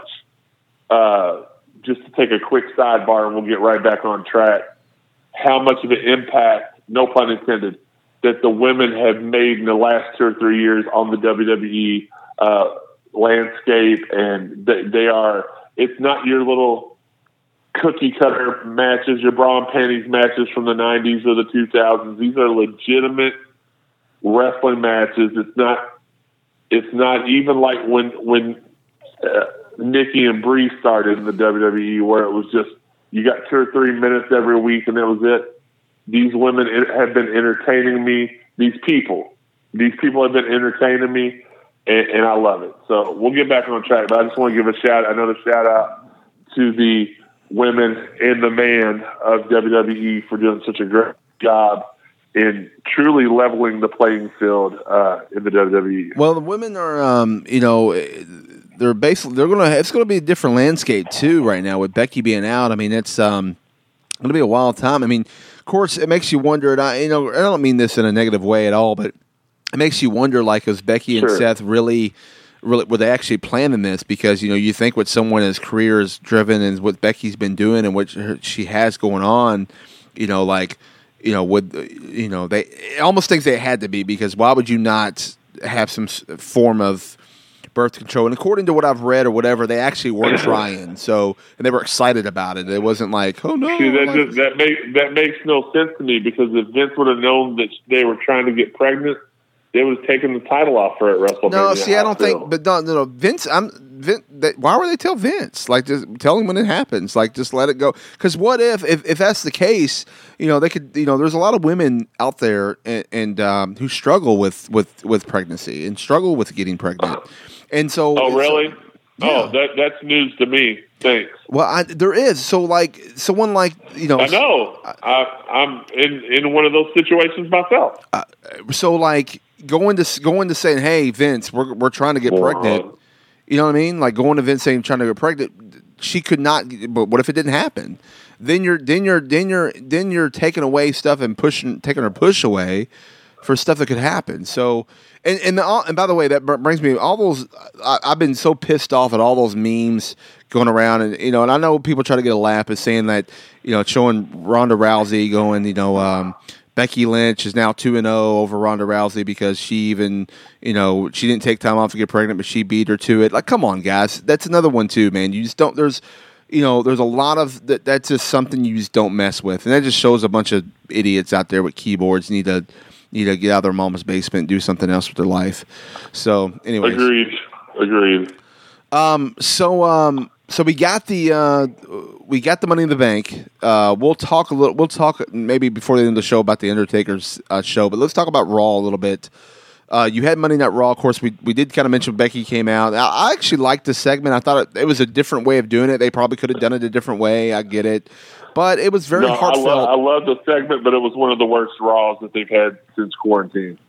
Uh, just to take a quick sidebar, and we'll get right back on track. How much of an impact, no pun intended, that the women have made in the last two or three years on the W W E uh, landscape, and they, they are. It's not your little cookie cutter matches, your bra and panties matches from the nineties or the two thousands. These are legitimate wrestling matches. It's not. It's not even like when when. Uh, Nikki and Bree started in the W W E, where it was just you got two or three minutes every week, and that was it. These women have been entertaining me. These people, these people have been entertaining me, and, and I love it. So we'll get back on track. But I just want to give a shout, another shout out to the women and the man of W W E for doing such a great job in truly leveling the playing field uh, in the W W E. Well, the women are, um, you know. They're basically they're gonna. It's gonna be a different landscape too right now with Becky being out. I mean, it's um, gonna be a wild time. I mean, of course, it makes you wonder. And I, you know, I don't mean this in a negative way at all, but it makes you wonder. Like, is Becky and Sure. Seth really, really were they actually planning this? Because you know, you think what someone his career is driven and what Becky's been doing and what her, she has going on, you know, like, you know, would you know they it almost thinks they had to be because why would you not have some form of birth control? And according to what I've read or whatever, they actually were trying. So, and they were excited about it. It wasn't like, oh no. See, that like, just that makes that makes no sense to me because if Vince would have known that they were trying to get pregnant, they would have taken the title off her at WrestleMania. no, see, I don't still. think. But no, no, no Vince. I'm. Vince, they, why would they tell Vince? Like, just tell him when it happens. Like, just let it go. Because what if, if, if that's the case? You know, they could. You know, there's a lot of women out there and, and um, who struggle with, with, with pregnancy and struggle with getting pregnant. And so, Oh, really? So, Oh, yeah. that that's news to me. Thanks. Well, I, there is. So, like, someone like you know, I know. I, I'm in, in one of those situations myself. Uh, so, like, going to going to saying, "Hey, Vince, we're we're trying to get Wow. pregnant." You know what I mean? Like going to Vince saying, "Trying to get pregnant." She could not. But what if it didn't happen? Then you're then you're then you're then you're taking away stuff and pushing taking her push away for stuff that could happen. So. And and, the, and by the way, that brings me all those. I, I've been so pissed off at all those memes going around, and you know, and I know people try to get a laugh at saying that, you know, showing Ronda Rousey going, you know, um, Becky Lynch is now two and zero over Ronda Rousey because she even, you know, she didn't take time off to get pregnant, but she beat her to it. Like, come on, guys, that's another one too, man. You just don't. There's, you know, there's a lot of that. That's just something you just don't mess with, and that just shows a bunch of idiots out there with keyboards need to. Need to get out of their mama's basement and do something else with their life. So, anyways. Agreed. Agreed. Um, so, um, so we got the uh, we got the Money in the Bank. Uh, we'll talk a little. We'll talk maybe before the end of the show about the Undertaker's uh, show, but let's talk about Raw a little bit. Uh, you had Monday Night Raw. Of course, we we did kind of mention Becky came out. I, I actually liked the segment. I thought it, it was a different way of doing it. They probably could have done it a different way. I get it. But it was very no, heartfelt. I love, I love the segment, but it was one of the worst Raws that they've had since quarantine.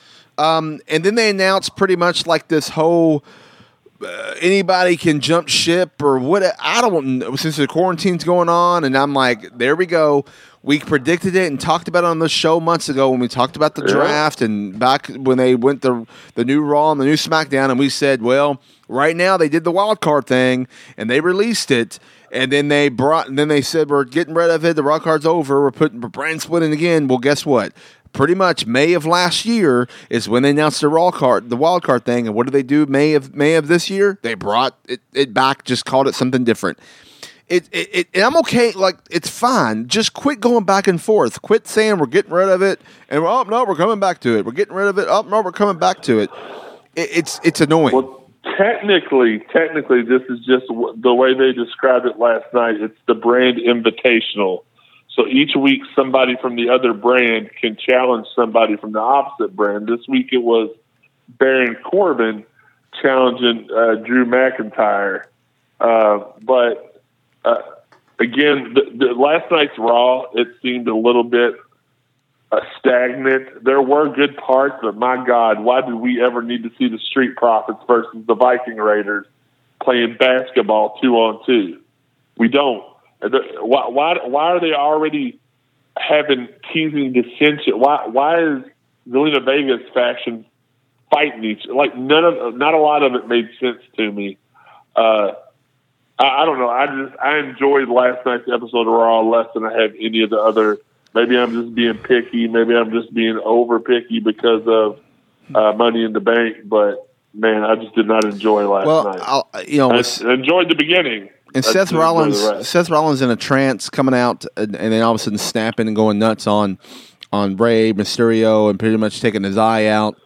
Um, and then they announced pretty much like this whole uh, anybody can jump ship or what. I don't know, since the quarantine's going on. And I'm like, there we go. We predicted it and talked about it on the show months ago when we talked about the Yeah. draft and back when they went the the new Raw and the new SmackDown. And we said, well, right now they did the wild card thing and they released it. And then they brought. And then they said we're getting rid of it. The wild card's over. We're putting we're brand splitting again. Well, guess what? Pretty much May of last year is when they announced the raw card, the wild card thing. And what did they do? May of May of this year, they brought it, it back. Just called it something different. it, it, it and I'm okay. Like, it's fine. Just quit going back and forth. Quit saying we're getting rid of it, and oh no, we're coming back to it. We're getting rid of it. Oh no, we're coming back to it. it it's it's annoying. Well, technically, technically, this is just the way they described it last night. It's the brand invitational. So each week, somebody from the other brand can challenge somebody from the opposite brand. This week, it was Baron Corbin challenging uh, Drew McIntyre. Uh, but uh, again, the, the last night's Raw, it seemed a little bit uh, stagnant. There were good parts, but my God, why did we ever need to see the Street Profits versus the Viking Raiders playing basketball two on two? We don't. Why? Why, why are they already having teasing dissension? Why? Why is Zelina Vega's faction fighting each? Like none of, not a lot of it made sense to me. Uh, I, I don't know. I just I enjoyed last night's episode of Raw less than I have any of the other. Maybe I'm just being picky. Maybe I'm just being over picky because of uh, Money in the Bank. But man, I just did not enjoy last well, night. I'll, you know, I with, enjoyed the beginning. And I Seth didn't enjoy Rollins, the rest. Seth Rollins in a trance, coming out, and, and then all of a sudden snapping and going nuts on on Rey Mysterio, and pretty much taking his eye out.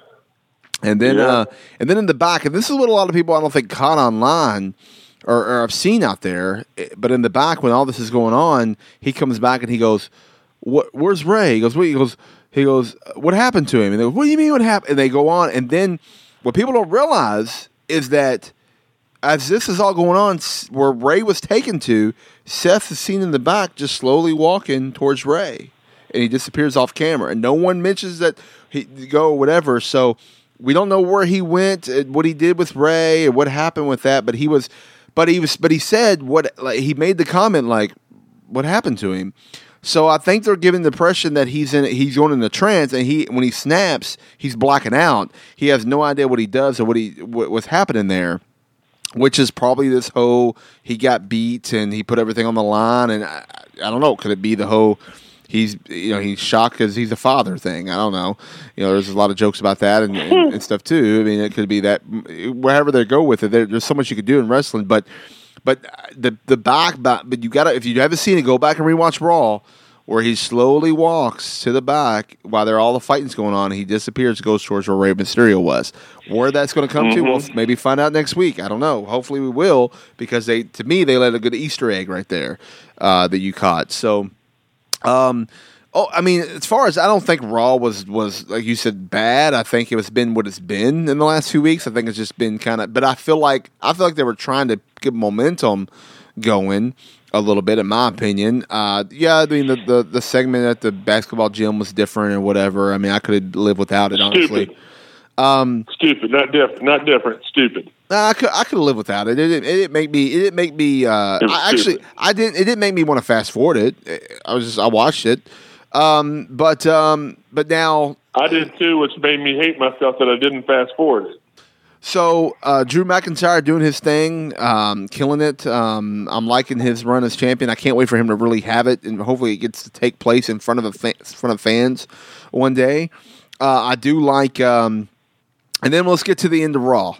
And then, Yeah. uh, and then in the back, and this is what a lot of people I don't think caught online or, or I've seen out there. But in the back, when all this is going on, he comes back and he goes, "What? Where's Ray?" He goes, "What?" He goes, "He goes, what happened to him?" And they go, "What do you mean? What happened?" And they go on, and then what people don't realize is that as this is all going on, where Ray was taken to, Seth is seen in the back just slowly walking towards Ray, and he disappears off camera, and no one mentions that he go or whatever. So we don't know where he went, what he did with Ray, or what happened with that. But he was, but he was, but he said what like, he made the comment like, "What happened to him?" So I think they're giving the impression that he's in, he's going in a trance, and he when he snaps, he's blacking out. He has no idea what he does or what he what, what's happening there, which is probably this whole he got beat and he put everything on the line, and I, I don't know, could it be the whole he's you know he's shocked because he's a father thing? I don't know. You know, there's a lot of jokes about that and, and, and stuff too. I mean, it could be that wherever they go with it, there, there's so much you could do in wrestling, but. But the the back, back, but you gotta if you haven't seen it, go back and rewatch Raw, where he slowly walks to the back while there all the fighting's going on. And he disappears, goes towards where Rey Mysterio was. Where that's going to come Mm-hmm. to, we'll maybe find out next week. I don't know. Hopefully we will, because they to me they let a good Easter egg right there uh, that you caught. So, um. Oh, I mean, as far as I don't think Raw was, was like you said, bad. I think it was been what it's been in the last few weeks. I think it's just been kind of, but I feel like I feel like they were trying to get momentum going a little bit, in my opinion. Uh, yeah, I mean the, the the segment at the basketball gym was different or whatever. I mean, I could live without it, honestly. Stupid. Um, Stupid, not different, not different. Stupid. Nah, I could I could live without it. It didn't, it didn't make me. It didn't make me. Uh, It was I actually, stupid. I didn't. It didn't make me want to fast forward it. I was just I watched it. Um, but um, but now, I did too, which made me hate myself that I didn't fast forward it. so uh, Drew McIntyre doing his thing, um, killing it. Um, I'm liking his run as champion. I can't wait for him to really have it, and hopefully it gets to take place in front of a fa- in front of fans one day. Uh, I do like, um, and then let's get to the end of Raw,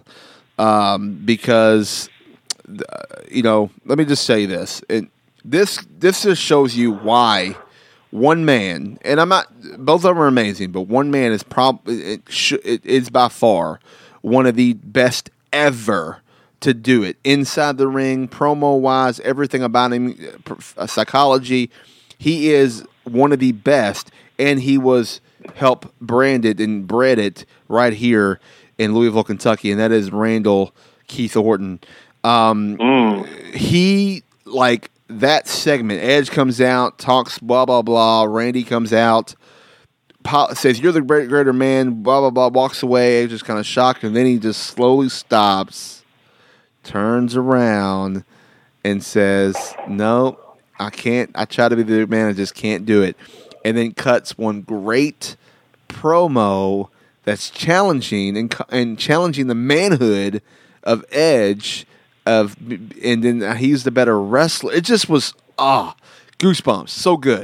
um, because uh, you know, let me just say this: it, this this just shows you why. One man, and I'm not. Both of them are amazing, but one man is probably it, sh- it is by far one of the best ever to do it inside the ring, promo wise, everything about him, uh, psychology. He is one of the best, and he was helped branded and bred it right here in Louisville, Kentucky, and that is Randall Keith Orton. Um, Mm. He like. That segment, Edge comes out, talks blah, blah, blah. Randy comes out, po- says, "You're the great, greater man," blah, blah, blah, walks away, just kind of shocked. And then he just slowly stops, turns around, and says, "No, I can't. I try to be the man, I just can't do it." And then cuts one great promo that's challenging and, and challenging the manhood of Edge. Of and then he's the better wrestler. It just was ah goosebumps. So good.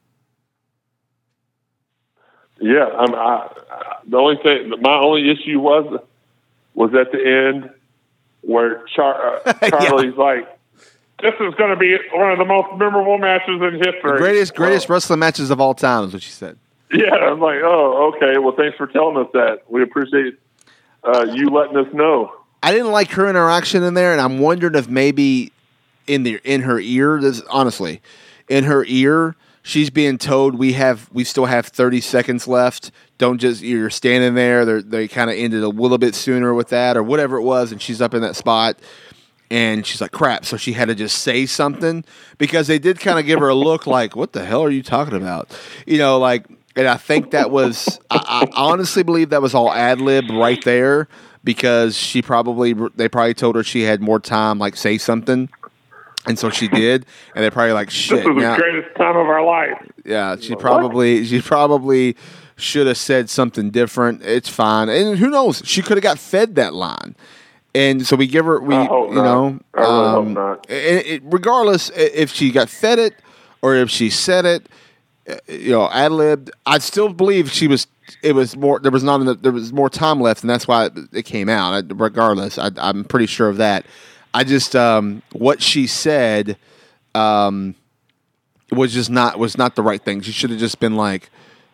Yeah, I'm, I, I, the only thing, my only issue was was at the end where Char, uh, Charlie's like, this is going to be one of the most memorable matches in history. The greatest, greatest well, wrestling matches of all time is what she said. Yeah, I'm like, oh, okay. Well, thanks for telling us that. We appreciate uh, you letting us know. I didn't like her interaction in there, and I'm wondering if maybe in the in her ear, this honestly, in her ear, she's being told we have we still have thirty seconds left. Don't just you're standing there. They're, they kind of ended a little bit sooner with that or whatever it was, and she's up in that spot, and she's like, "Crap!" So she had to just say something because they did kind of give her a look like, "What the hell are you talking about?" You know, like. And I think that was, I, I honestly believe that was all ad lib right there because she probably, they probably told her she had more time, like say something. And so she did. And they probably like, shit. This is now, the greatest time of our life. Yeah, she probably, she probably should have said something different. It's fine. And who knows? She could have got fed that line. And so we give her, we, I hope you not. know, I really um, hope not. It, it, regardless if she got fed it or if she said it, you know, ad libbed. I still believe she was. It was more. There was not. Enough, there was more time left, and that's why it, it came out. I, regardless, I, I'm pretty sure of that. I just um, what she said um, was just not was not the right thing. She should have just been like,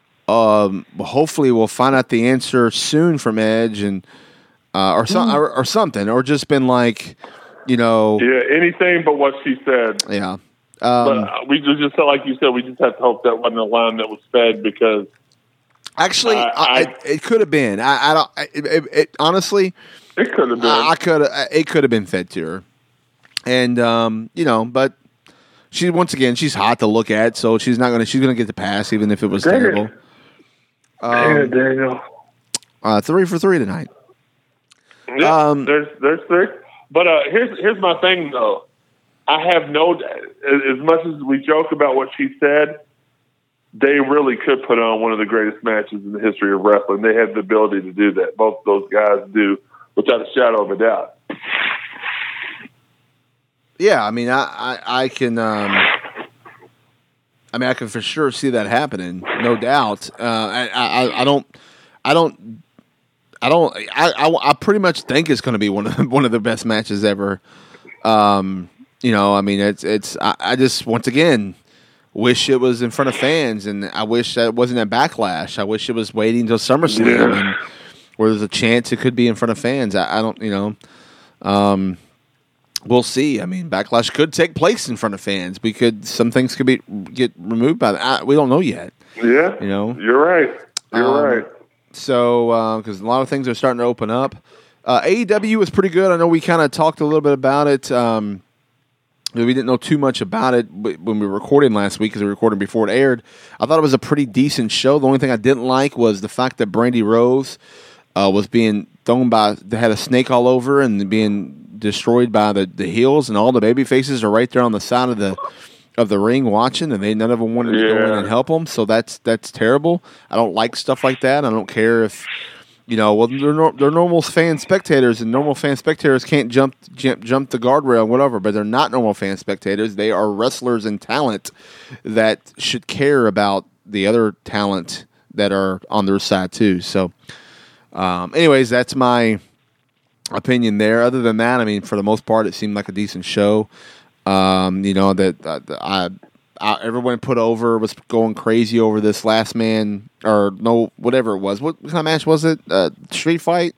um, well, hopefully, we'll find out the answer soon from Edge, and uh, or some or, or something, or just been like, you know, yeah, anything but what she said. Yeah. Um, but we just, just like you said, we just have to hope that wasn't a line that was fed because actually, I, I, I, it, it could have been. I, I don't. It, it, it, honestly, it could have been. I, I could. It could have been fed to her, and um, you know, but she once again she's hot to look at, so she's not gonna. She's gonna get the pass, even if it was Dang terrible. It. Um, Dang it, Daniel. Uh, three for three tonight. Yeah, um, there's there's three, but uh, here's here's my thing though. I have no, as much as we joke about what she said, they really could put on one of the greatest matches in the history of wrestling. They have the ability to do that. Both of those guys do, without a shadow of a doubt. Yeah, I mean, I, I, I can, um, I mean, I can for sure see that happening, no doubt. Uh, I, I, I don't, I don't, I don't, I, I, I pretty much think it's going to be one of the, one of the best matches ever. Um, You know, I mean, it's it's. I, I just once again wish it was in front of fans, and I wish that it wasn't at Backlash. I wish it was waiting until SummerSlam, yeah. and where there's a chance it could be in front of fans. I, I don't, you know, um, we'll see. I mean, Backlash could take place in front of fans. We could some things could be get removed by that. We don't know yet. Yeah, you know, you're right. You're um, right. So because uh, a lot of things are starting to open up. Uh, A E W was pretty good. I know we kind of talked a little bit about it. Um, We didn't know too much about it when we were recording last week because we were recording before it aired. I thought it was a pretty decent show. The only thing I didn't like was the fact that Brandy Rose uh, was being thrown by, they had a snake all over and being destroyed by the, the heels, and all the baby faces are right there on the side of the of the ring watching, and they none of them wanted yeah. to go in and help them. So that's that's terrible. I don't like stuff like that. I don't care if. You know, well, they're, no, they're normal fan spectators, and normal fan spectators can't jump, jump jump the guardrail, whatever. But they're not normal fan spectators. They are wrestlers and talent that should care about the other talent that are on their side too. So, um, anyways, that's my opinion there. Other than that, I mean, for the most part, it seemed like a decent show. Um, you know that uh, I. Uh, everyone put over was going crazy over this last man or no whatever it was. What kind of match was it? Uh, street fight.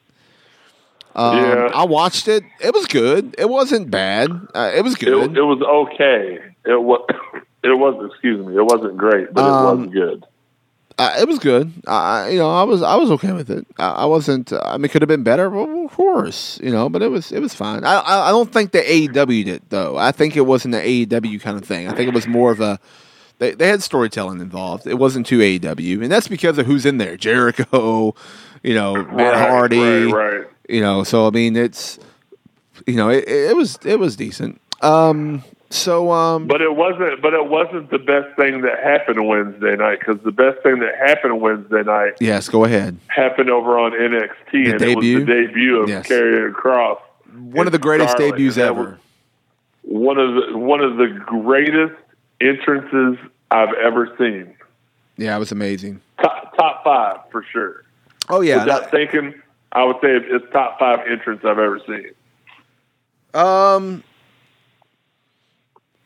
Um, yeah, I watched it. It was good. It wasn't bad. Uh, it was good. It, it was okay. It was. It was. Excuse me. It wasn't great, but um, it was good. Uh, it was good. I, you know, I was I was okay with it. I, I wasn't. Uh, I mean, it could have been better, well, of course. You know, but it was it was fine. I I, I don't think the A E W did though. I think it wasn't the A E W kind of thing. I think it was more of a. They they had storytelling involved. It wasn't too A E W, and that's because of who's in there: Jericho, you know, Matt right, Hardy, right, right. You know. So I mean, it's you know, it, it was it was decent. Um. So, um, but it wasn't. But it wasn't the best thing that happened Wednesday night, because the best thing that happened Wednesday night, yes, go ahead, happened over on N X T, the and debut? it was the debut of yes. Karrion Kross. One of the greatest Charlotte, debuts ever. One of the one of the greatest entrances I've ever seen. Yeah, it was amazing. Top, top five for sure. Oh yeah, without that, thinking, I would say it's top five entrance I've ever seen. Um.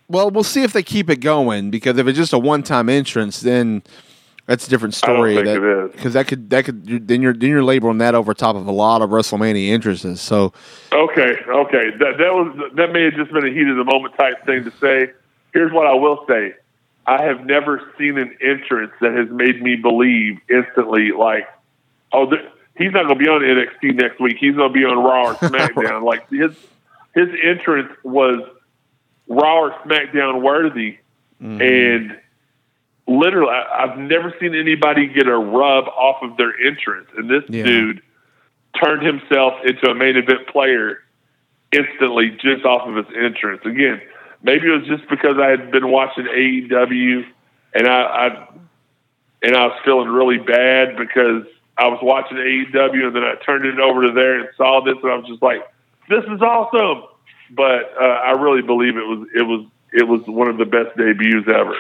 Well, we'll see if they keep it going, because if it's just a one-time entrance, then that's a different story. I don't think that, it is, because that could that could then you're then you're labeling that over top of a lot of WrestleMania entrances. So okay, okay, that that was that may have just been a heat of the moment type thing to say. Here's what I will say: I have never seen an entrance that has made me believe instantly, like, oh, th- he's not going to be on N X T next week. He's going to be on Raw or SmackDown. Like his his entrance was Raw or SmackDown worthy, mm-hmm. and literally, I, I've never seen anybody get a rub off of their entrance, and this yeah. dude turned himself into a main event player instantly just off of his entrance. Again, maybe it was just because I had been watching A E W, and I, I and I was feeling really bad because I was watching A E W, and then I turned it over to there and saw this, and I was just like, "This is awesome!" But uh, I really believe it was it was it was one of the best debuts ever.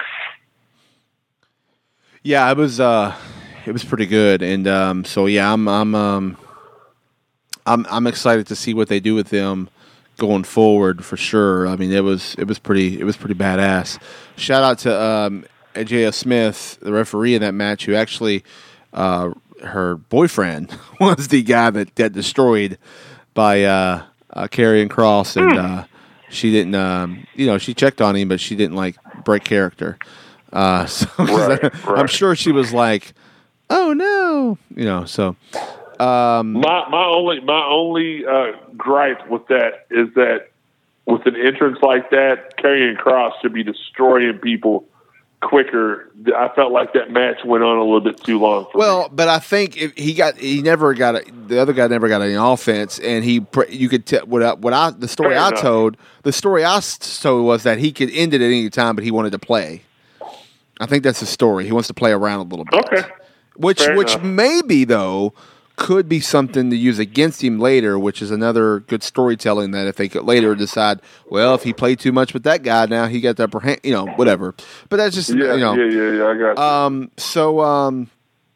Yeah, it was uh, it was pretty good, and um, so yeah, I'm I'm um, I'm I'm excited to see what they do with them going forward for sure. I mean, it was it was pretty it was pretty badass. Shout out to um, J F Smith, the referee in that match, who actually uh, her boyfriend was the guy that got destroyed by uh, uh, Karrion Kross, and uh, she didn't um, you know she checked on him, but she didn't like break character. Uh, so right, I, right. I'm sure she was like, "Oh no," you know. So um, my my only my only uh, gripe with that is that with an entrance like that, Karrion Kross should be destroying people quicker. I felt like that match went on a little bit too long. For well, me. but I think if he got he never got a, the other guy never got any offense, and he you could tell what I, what I the story Fair I enough. told the story I told was that he could end it at any time, but he wanted to play. I think that's the story. He wants to play around a little bit. Okay. Which Fair which enough. maybe, though, could be something to use against him later, which is another good storytelling that if they could later decide, well, if he played too much with that guy, now he got the upper hand, you know, whatever. But that's just, Yeah, you know. yeah, yeah, yeah, I got you. Um, so um,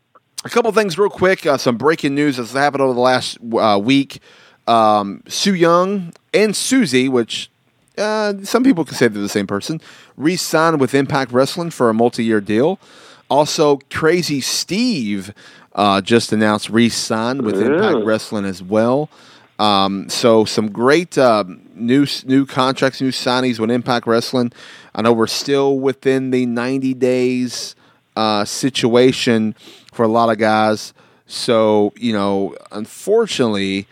a couple things real quick. Uh, some breaking news that's happened over the last uh, week. Um, Su Yung and Susie, which uh, some people can say they're the same person, re-signed with Impact Wrestling for a multi-year deal. Also, Crazy Steve uh, just announced re-signed with Yeah. Impact Wrestling as well. Um, so some great uh, new new contracts, new signings with Impact Wrestling. I know we're still within the ninety days uh, situation for a lot of guys. So, you know, unfortunately,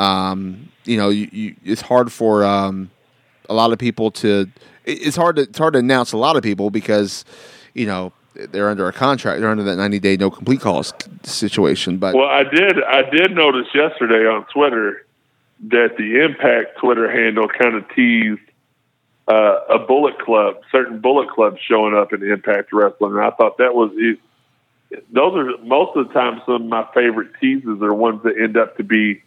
um, you know, you, you, it's hard for um, a lot of people to. It's hard to it's hard to announce a lot of people because, you know, they're under a contract. They're under that ninety day no complete calls situation. But well, I did I did notice yesterday on Twitter that the Impact Twitter handle kind of teased uh, a Bullet Club, certain Bullet Clubs showing up in Impact Wrestling, and I thought that was it. Those are most of the time some of my favorite teases are ones that end up to be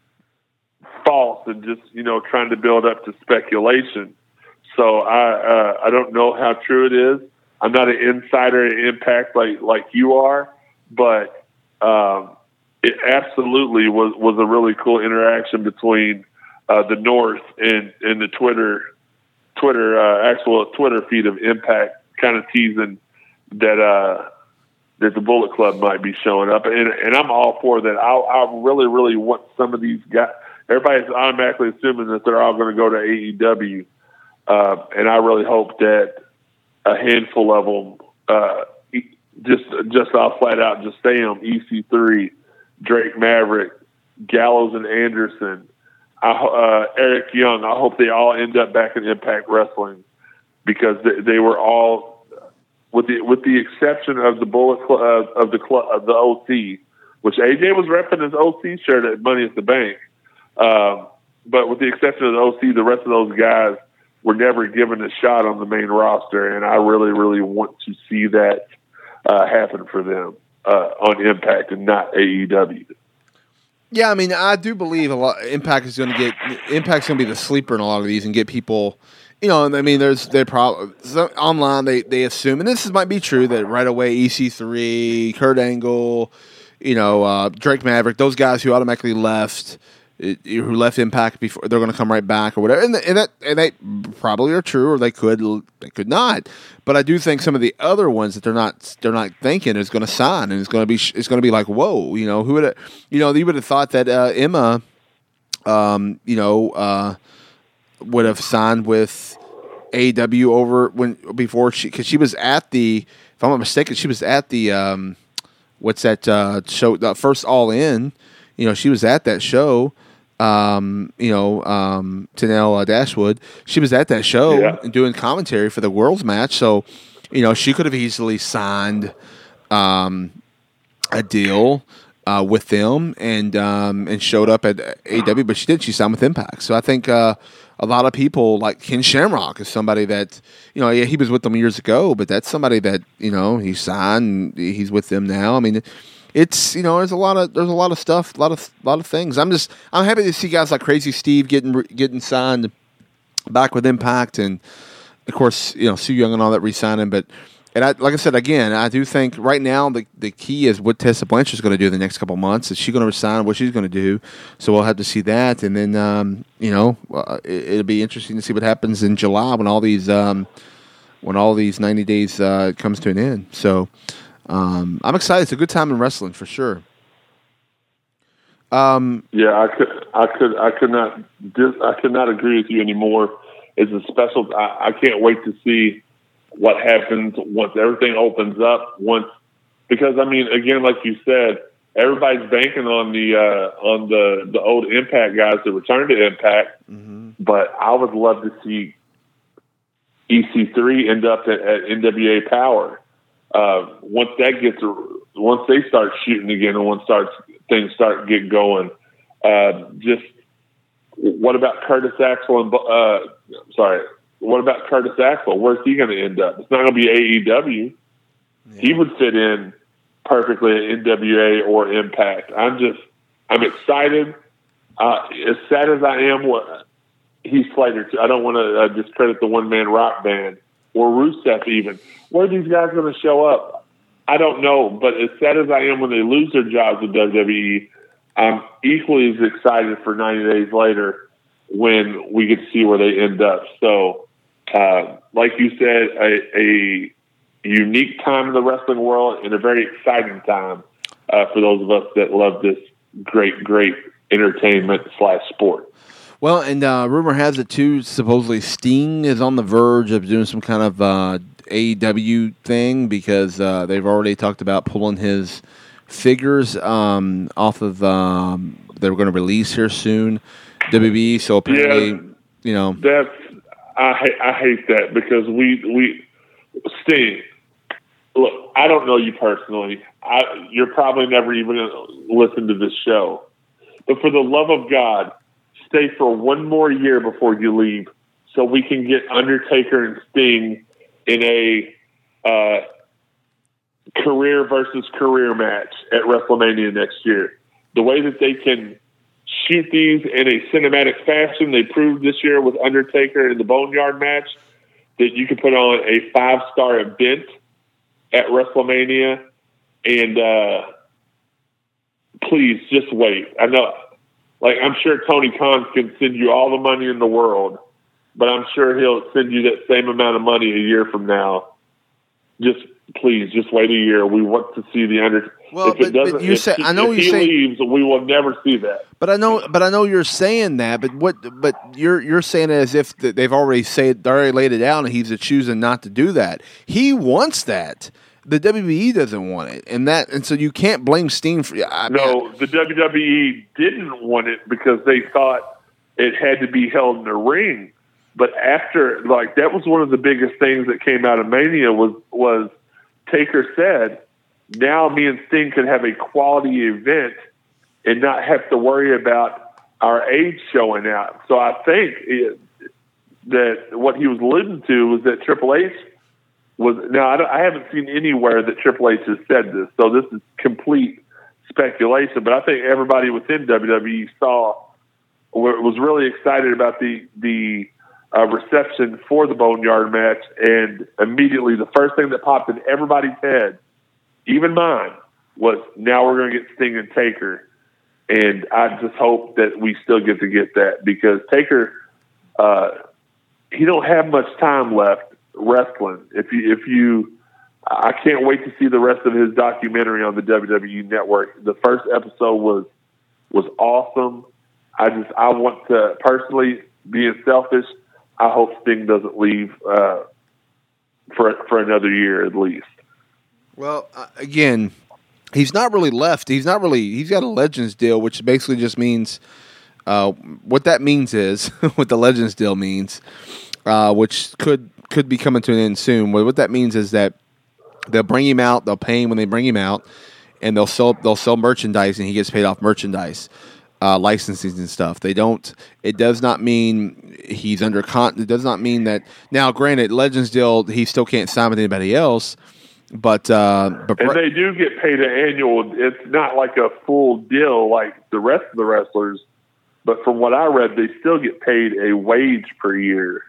false and just, you know, trying to build up to speculation. So I uh, I don't know how true it is. I'm not an insider at Impact like like you are, but um, it absolutely was, was a really cool interaction between uh, the North and, and the Twitter Twitter uh, actual Twitter feed of Impact, kind of teasing that uh, that the Bullet Club might be showing up, and and I'm all for that. I I really really want some of these guys. Everybody's automatically assuming that they're all going to go to A E W. Uh, and I really hope that a handful of them uh, just just I'll flat out just say them: E C three, Drake Maverick, Gallows and Anderson, I, uh, Eric Young. I hope they all end up back in Impact Wrestling because they, they were all, with the with the exception of the Bullet Cl- uh, of the cl- of the O C, which A J was repping his O C shirt at Money at the Bank. Um, but with the exception of the O C, the rest of those guys were never given a shot on the main roster, and I really, really want to see that uh, happen for them uh, on Impact and not A E W. yeah, I mean, I do believe a lot. Impact is going to get Impact's going to be the sleeper in a lot of these and get people. You know, I mean, there's they probably so online they they assume, and this is, might be true, that right away E C three, Kurt Angle, you know, uh, Drake Maverick, those guys who automatically left. it, who left Impact before they're going to come right back or whatever, and, and that and they probably are true, or they could they could not. But I do think some of the other ones that they're not they're not thinking is going to sign, and it's going to be it's going to be like, whoa, you know, who would have, you know, you would have thought that uh, Emma, um, you know, uh, would have signed with A E W over when before she because she was at the, if I'm not mistaken, she was at the um, what's that uh, show, the first All In. You know, she was at that show. Um, you know, um, Tanel uh, Dashwood. She was at that show Yeah. and doing commentary for the Worlds match. So, you know, she could have easily signed um, a deal uh, with them and um, and showed up at A E W, but she did. She signed with Impact. So I think uh, a lot of people, like Ken Shamrock, is somebody that, you know, yeah, he was with them years ago, but that's somebody that, you know, he signed. And he's with them now. I mean. It's, you know, there's a lot of there's a lot of stuff, a lot of a lot of things. I'm just I'm happy to see guys like Crazy Steve getting getting signed back with Impact, and of course, you know, Su Yung and all that re-signing. But and I, like I said again, I do think right now the the key is what Tessa Blanchard's going to do the next couple of months. Is she going to resign? What she's going to do? So we'll have to see that, and then um, you know, uh, it, it'll be interesting to see what happens in July when all these um, when all these ninety days uh, comes to an end. So. Um, I'm excited. It's a good time in wrestling for sure. Um, Yeah, I could, I could, I could not, dis, I could not agree with you anymore. It's a special. I, I can't wait to see what happens once everything opens up. Once, because I mean, again, like you said, everybody's banking on the uh, on the the old Impact guys to return to Impact. Mm-hmm. But I would love to see E C three end up at, at N W A Power. Uh, once that gets, once they start shooting again, and once starts things start get going, uh, just what about Curtis Axel and uh, sorry, what about Curtis Axel? Where's he going to end up? It's not going to be A E W. Yeah. He would fit in perfectly at N W A or Impact. I'm just, I'm excited. Uh, as sad as I am, what Heath Slater, I don't want to uh, discredit the one man rock band. Or Rusev even. Where are these guys going to show up? I don't know. But as sad as I am when they lose their jobs with W W E, I'm equally as excited for ninety days later when we get to see where they end up. So, uh, like you said, a, a unique time in the wrestling world and a very exciting time uh, for those of us that love this great, great entertainment slash sport. Well, and uh, rumor has it, too, supposedly Sting is on the verge of doing some kind of uh, A E W thing because uh, they've already talked about pulling his figures um, off of, um, they were going to release here soon, W W E, so apparently, yeah, you know. That's, I, ha- I hate that because we, we, Sting, look, I don't know you personally. I, you're probably never even listened to this show. But for the love of God, stay for one more year before you leave so we can get Undertaker and Sting in a uh, career versus career match at WrestleMania next year. The way that they can shoot these in a cinematic fashion, they proved this year with Undertaker in the Boneyard match that you can put on a five-star event at WrestleMania. And uh, please, just wait. I know... Like, I'm sure Tony Khan can send you all the money in the world, but I'm sure he'll send you that same amount of money a year from now. Just, please, just wait a year. We want to see the under. Well, if but, it doesn't, but you if, say, I know if you he say, leaves, we will never see that. But I know, but I know you're saying that. But what? But you're you're saying it as if they've already said, they already laid it out, and he's choosing not to do that. He wants that. The W W E doesn't want it, and that, and so you can't blame Sting for. I mean, no, the W W E didn't want it because they thought it had to be held in the ring. But after, like, that was one of the biggest things that came out of Mania was was Taker said, now me and Sting could have a quality event and not have to worry about our age showing out. So I think it, that what he was alluding to was that Triple H. Was, now, I, don't, I haven't seen anywhere that Triple H has said this, so this is complete speculation. But I think everybody within W W E saw, was really excited about the the uh, reception for the Boneyard match, and immediately the first thing that popped in everybody's head, even mine, was now we're going to get Sting and Taker. And I just hope that we still get to get that because Taker, uh, he don't have much time left wrestling. If you, if you, I can't wait to see the rest of his documentary on the W W E Network. The first episode was was awesome. I just I want to personally, being selfish, I hope Sting doesn't leave uh, for for another year at least. Well, uh, again, he's not really left. He's not really. He's got a Legends deal, which basically just means uh, what that means is what the Legends deal means, uh, which could could be coming to an end soon. What that means is that they'll bring him out. They'll pay him when they bring him out, and they'll sell they'll sell merchandise, and he gets paid off merchandise, uh, licensing and stuff. They don't. It does not mean he's under con. It does not mean that. Now, granted, Legends deal, he still can't sign with anybody else. But uh, but and they do get paid an annual. It's not like a full deal like the rest of the wrestlers. But from what I read, they still get paid a wage per year.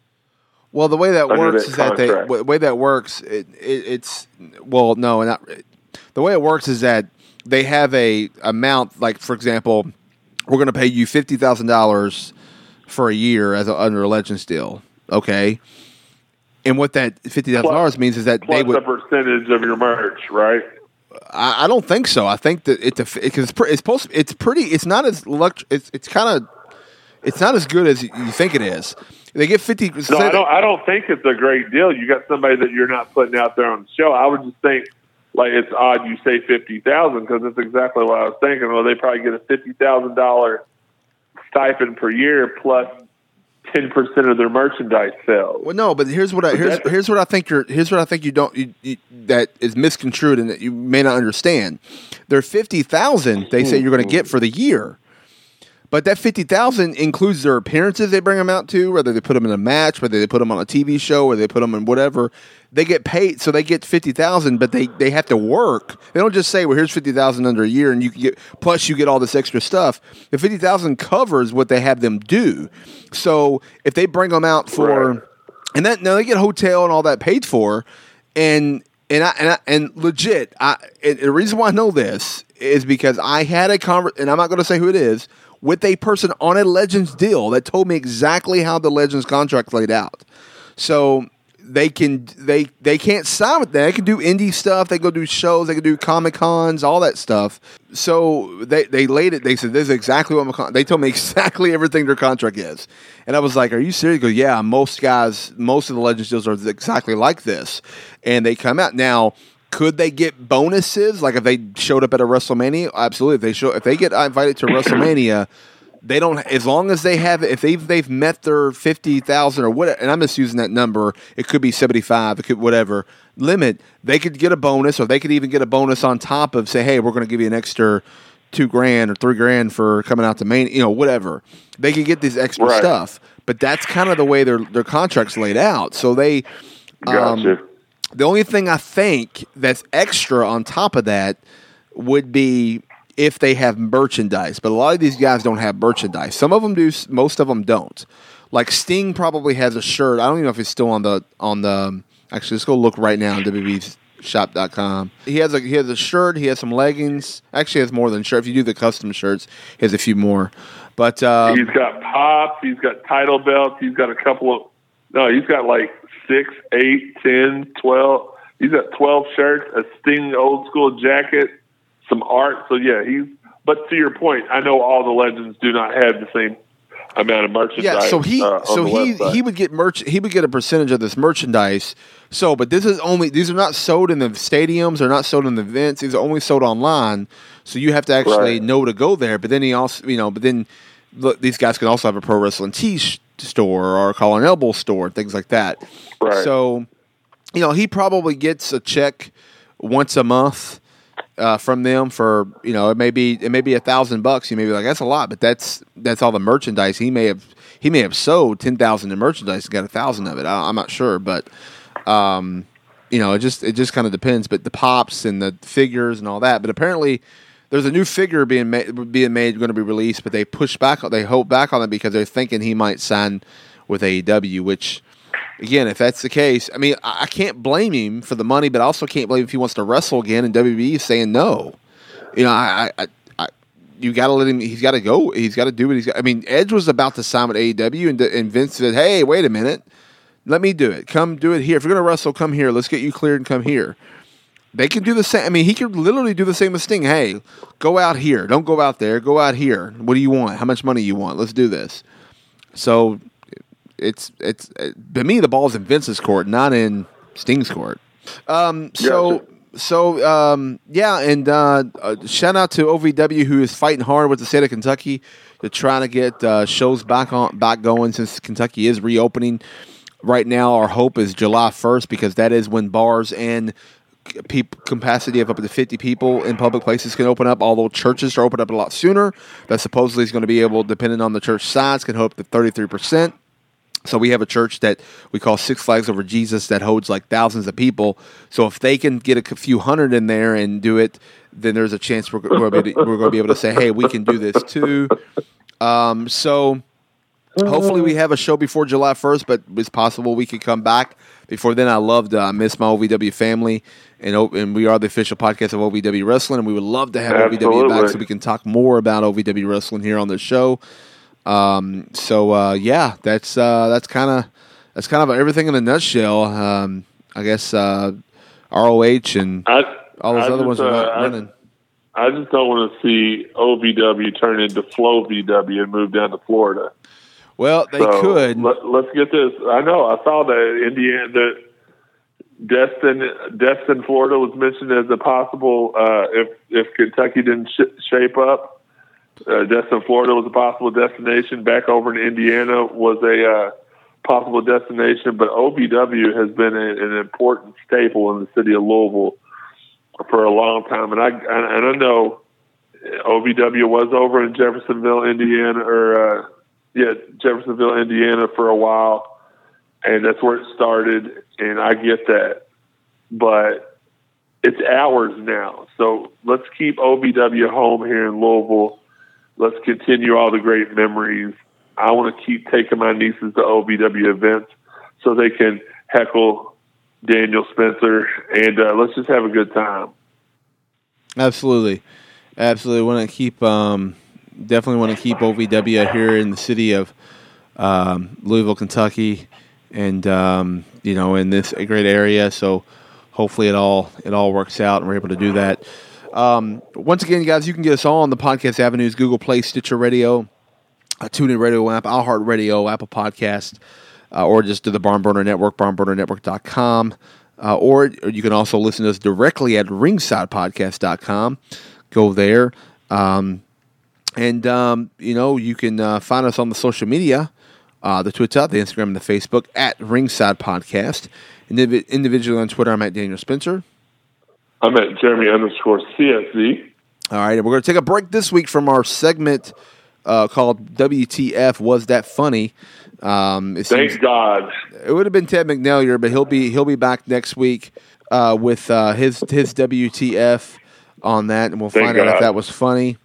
Well, the way that works that is that they the way that works. It, it, it's well, no, not the way it works is that they have a amount. Like for example, we're going to pay you fifty thousand dollars for a year as a, under a Legends deal. Okay. And what that fifty thousand dollars means is that plus they would a percentage of your merch, right? I, I don't think so. I think that it's a because it's, it's supposed to, it's pretty. It's not as elect, It's it's kind of it's not as good as you think it is. They get fifty. No, I don't. I don't think it's a great deal. You got somebody that you're not putting out there on the show. I would just think like it's odd you say fifty thousand because that's exactly what I was thinking. Well, they probably get a fifty thousand dollar stipend per year plus ten percent of their merchandise sales. Well, no, but here's what I here's here's what I think you're here's what I think you don't you, you, that is misconstrued and that you may not understand. They're fifty thousand. They say you're going to get for the year, but that fifty thousand includes their appearances they bring them out to, whether they put them in a match, whether they put them on a T V show, or they put them in whatever. They get paid, so they get fifty thousand, but they, they have to work. They don't just say, "Well, here's fifty thousand under a year, and you can get plus you get all this extra stuff." The fifty thousand covers what they have them do. So if they bring them out for, right. and that now they get hotel and all that paid for, and and I and I, and legit, I and the reason why I know this is because I had a conver- and I'm not going to say who it is, with a person on a Legends deal that told me exactly how the Legends contract laid out. So. They can they they can't sign with that. They can do indie stuff. They go do shows. They can do Comic Cons, all that stuff. So they, they laid it. They said this is exactly what my con-. They told me exactly everything their contract is, and I was like, "Are you serious?" He goes, "Yeah, most guys, most of the Legends deals are exactly like this." And they come out now. Could they get bonuses? Like if they showed up at a WrestleMania, absolutely. If they show if they get invited to WrestleMania. They don't, as long as they have, if they've they've met their fifty thousand or whatever, and I'm just using that number. It could be seventy five, it could whatever limit. They could get a bonus, or they could even get a bonus on top of say, hey, we're going to give you an extra two grand or three grand for coming out to main, you know, whatever. They could get this extra right. stuff, but that's kind of the way their their contracts laid out. So they, um, gotcha. The only thing I think that's extra on top of that would be. If they have merchandise, but a lot of these guys don't have merchandise. Some of them do, most of them don't. Like Sting probably has a shirt. I don't even know if it's still on the on the. Actually, let's go look right now on W W E shop dot com. He has a he has a shirt. He has some leggings. Actually, he has more than a shirt. If you do the custom shirts, he has a few more. But um, he's got pops. He's got title belts. He's got a couple of. No, he's got like six, eight, ten, twelve. He's got twelve shirts. A Sting old school jacket. Some art, so yeah, he's. But to your point, I know all the Legends do not have the same amount of merchandise. Yeah, so he, uh, so he, website. he would get merch. He would get a percentage of this merchandise. So, but this is only. These are not sold in the stadiums. They're not sold in the events. These are only sold online. So you have to actually right. know to go there. But then he also, you know, but then look, these guys can also have a pro wrestling tee store or a collar and elbow store, things like that. Right. So, you know, he probably gets a check once a month. Uh, from them for you know it may be it may be a thousand bucks. You may be like that's a lot, but that's that's all the merchandise he may have he may have sold ten thousand in merchandise and got a thousand of it. I, I'm not sure, but um, you know it just it just kind of depends. But the pops and the figures and all that. But apparently there's a new figure being made being made going to be released, but they push back they hold back on it because they're thinking he might sign with A E W, which. Again, if that's the case, I mean, I can't blame him for the money, but I also can't blame him if he wants to wrestle again. And W W E is saying no. You know, I, I, I you got to let him. He's got to go. He's got to do what he's got. I mean, Edge was about to sign with A E W, and, and Vince said, "Hey, wait a minute, let me do it. Come do it here. If you're going to wrestle, come here. Let's get you cleared and come here." They can do the same. I mean, he could literally do the same as Sting. Hey, go out here. Don't go out there. Go out here. What do you want? How much money you want? Let's do this. So it's it's to me the ball's in Vince's court, not in Sting's court. Um, so. Gotcha. So, um, yeah, and uh, uh, shout out to O V W, who is fighting hard with the state of Kentucky to try to get uh, shows back on back going since Kentucky is reopening. Right now, our hope is July first because that is when bars and peop- capacity of up to fifty people in public places can open up, although churches are open up a lot sooner. That supposedly is going to be able, depending on the church size, can hope to thirty-three percent. So we have a church that we call Six Flags Over Jesus that holds like thousands of people. So if they can get a few hundred in there and do it, then there's a chance we're, we're, going, to, we're going to be able to say, hey, we can do this too. Um, so hopefully we have a show before July first, but it's possible we could come back before then. I loved, uh, miss my O V W family, and, and we are the official podcast of O V W Wrestling, and we would love to have Absolutely. O V W back so we can talk more about O V W Wrestling here on the show. Um, so, uh, yeah, that's, uh, that's kind of, that's kind of everything in a nutshell. Um, I guess, uh, R O H and I, all those I other just, ones are not uh, running. I, I just don't want to see O V W turn into Flow V W and move down to Florida. Well, they so could. Let, let's get this. I know. I saw that Indiana, that Destin, Destin, Florida was mentioned as a possible, uh, if, if Kentucky didn't sh- shape up. Uh, Destin, Florida was a possible destination. Back over in Indiana was a uh, possible destination. But O V W has been a, an important staple in the city of Louisville for a long time. And I and I know O V W was over in Jeffersonville, Indiana, or uh, yeah, Jeffersonville, Indiana for a while, and that's where it started. And I get that, but it's ours now. So let's keep O V W home here in Louisville. Let's continue all the great memories. I want to keep taking my nieces to O V W events so they can heckle Daniel Spencer, and uh, let's just have a good time. Absolutely. Absolutely. Want to keep, um, definitely want to keep O V W here in the city of um, Louisville, Kentucky, and, um, you know, in this great area. So hopefully it all, it all works out and we're able to do that. Um, once again, guys, you can get us all on the podcast avenues: Google Play, Stitcher Radio, uh, TuneIn Radio app, iHeartRadio, Apple Podcast, uh, or just to the Barn Burner Network, barn burner network dot com. Uh, or, or you can also listen to us directly at ringside podcast dot com. Go there. Um, and, um, you know, you can uh, find us on the social media, uh, the Twitter, the Instagram, and the Facebook at Ringside Podcast. And individually on Twitter, I'm at Daniel Spencer. I'm at Jeremy underscore C S Z. All right, and we're going to take a break this week from our segment uh, called W T F Was That Funny? Um, it Thank seems, God. It would have been Ted McNellier, but he'll be he'll be back next week uh, with uh, his his W T F on that, and we'll Thank find God. out if that was funny.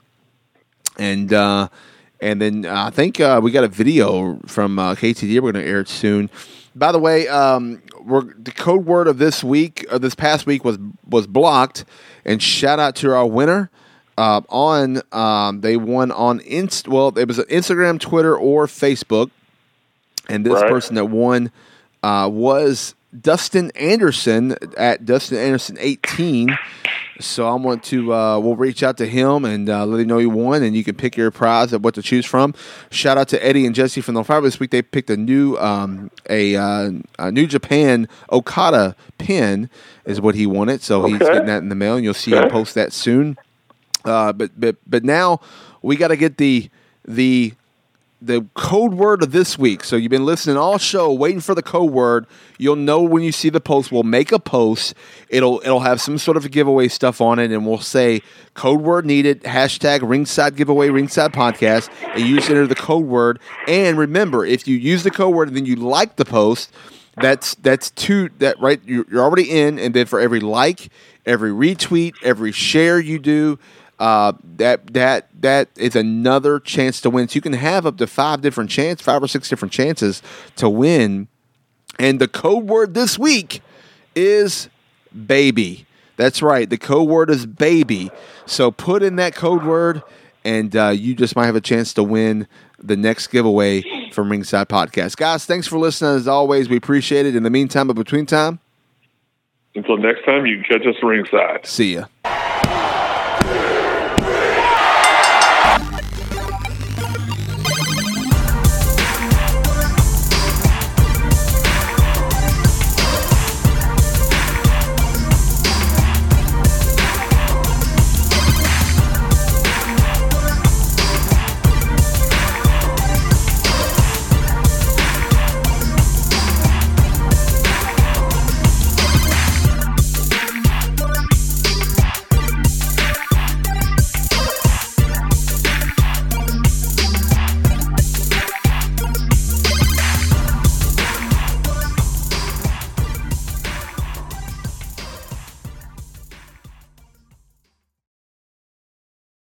And uh, and then uh, I think uh, we got a video from uh, K T D. We're going to air it soon. By the way, um, we're, the code word of this week, or this past week, was was blocked. And shout out to our winner. Uh, on um, they won on Inst. Well, it was Instagram, Twitter, or Facebook. And this right. person that won uh, was Dustin Anderson at Dustin Anderson eighteen. So I want to, uh, we'll reach out to him and uh, let him know you won, and you can pick your prize of what to choose from. Shout out to Eddie and Jesse from the Fire this week. They picked a new, um, a, uh, a New Japan Okada pin is what he wanted. So okay. he's getting that in the mail, and you'll see okay. him post that soon. Uh, but but but now we got to get the the the code word of this week. So you've been listening all show, waiting for the code word. You'll know when you see the post. We'll make a post. It'll it'll have some sort of a giveaway stuff on it, and we'll say code word needed, hashtag ringside giveaway, ringside podcast, and you just enter the code word. And remember, if you use the code word and then you like the post, that's that's two that right. You're, you're already in, and then for every like, every retweet, every share you do. Uh, that that that is another chance to win. So you can have up to five different chances, five or six different chances to win. And the code word this week is baby. That's right. The code word is baby. So put in that code word and uh, you just might have a chance to win the next giveaway from Ringside Podcast. Guys, thanks for listening as always. We appreciate it. In the meantime, but between time, until next time, you can catch us ringside. See ya.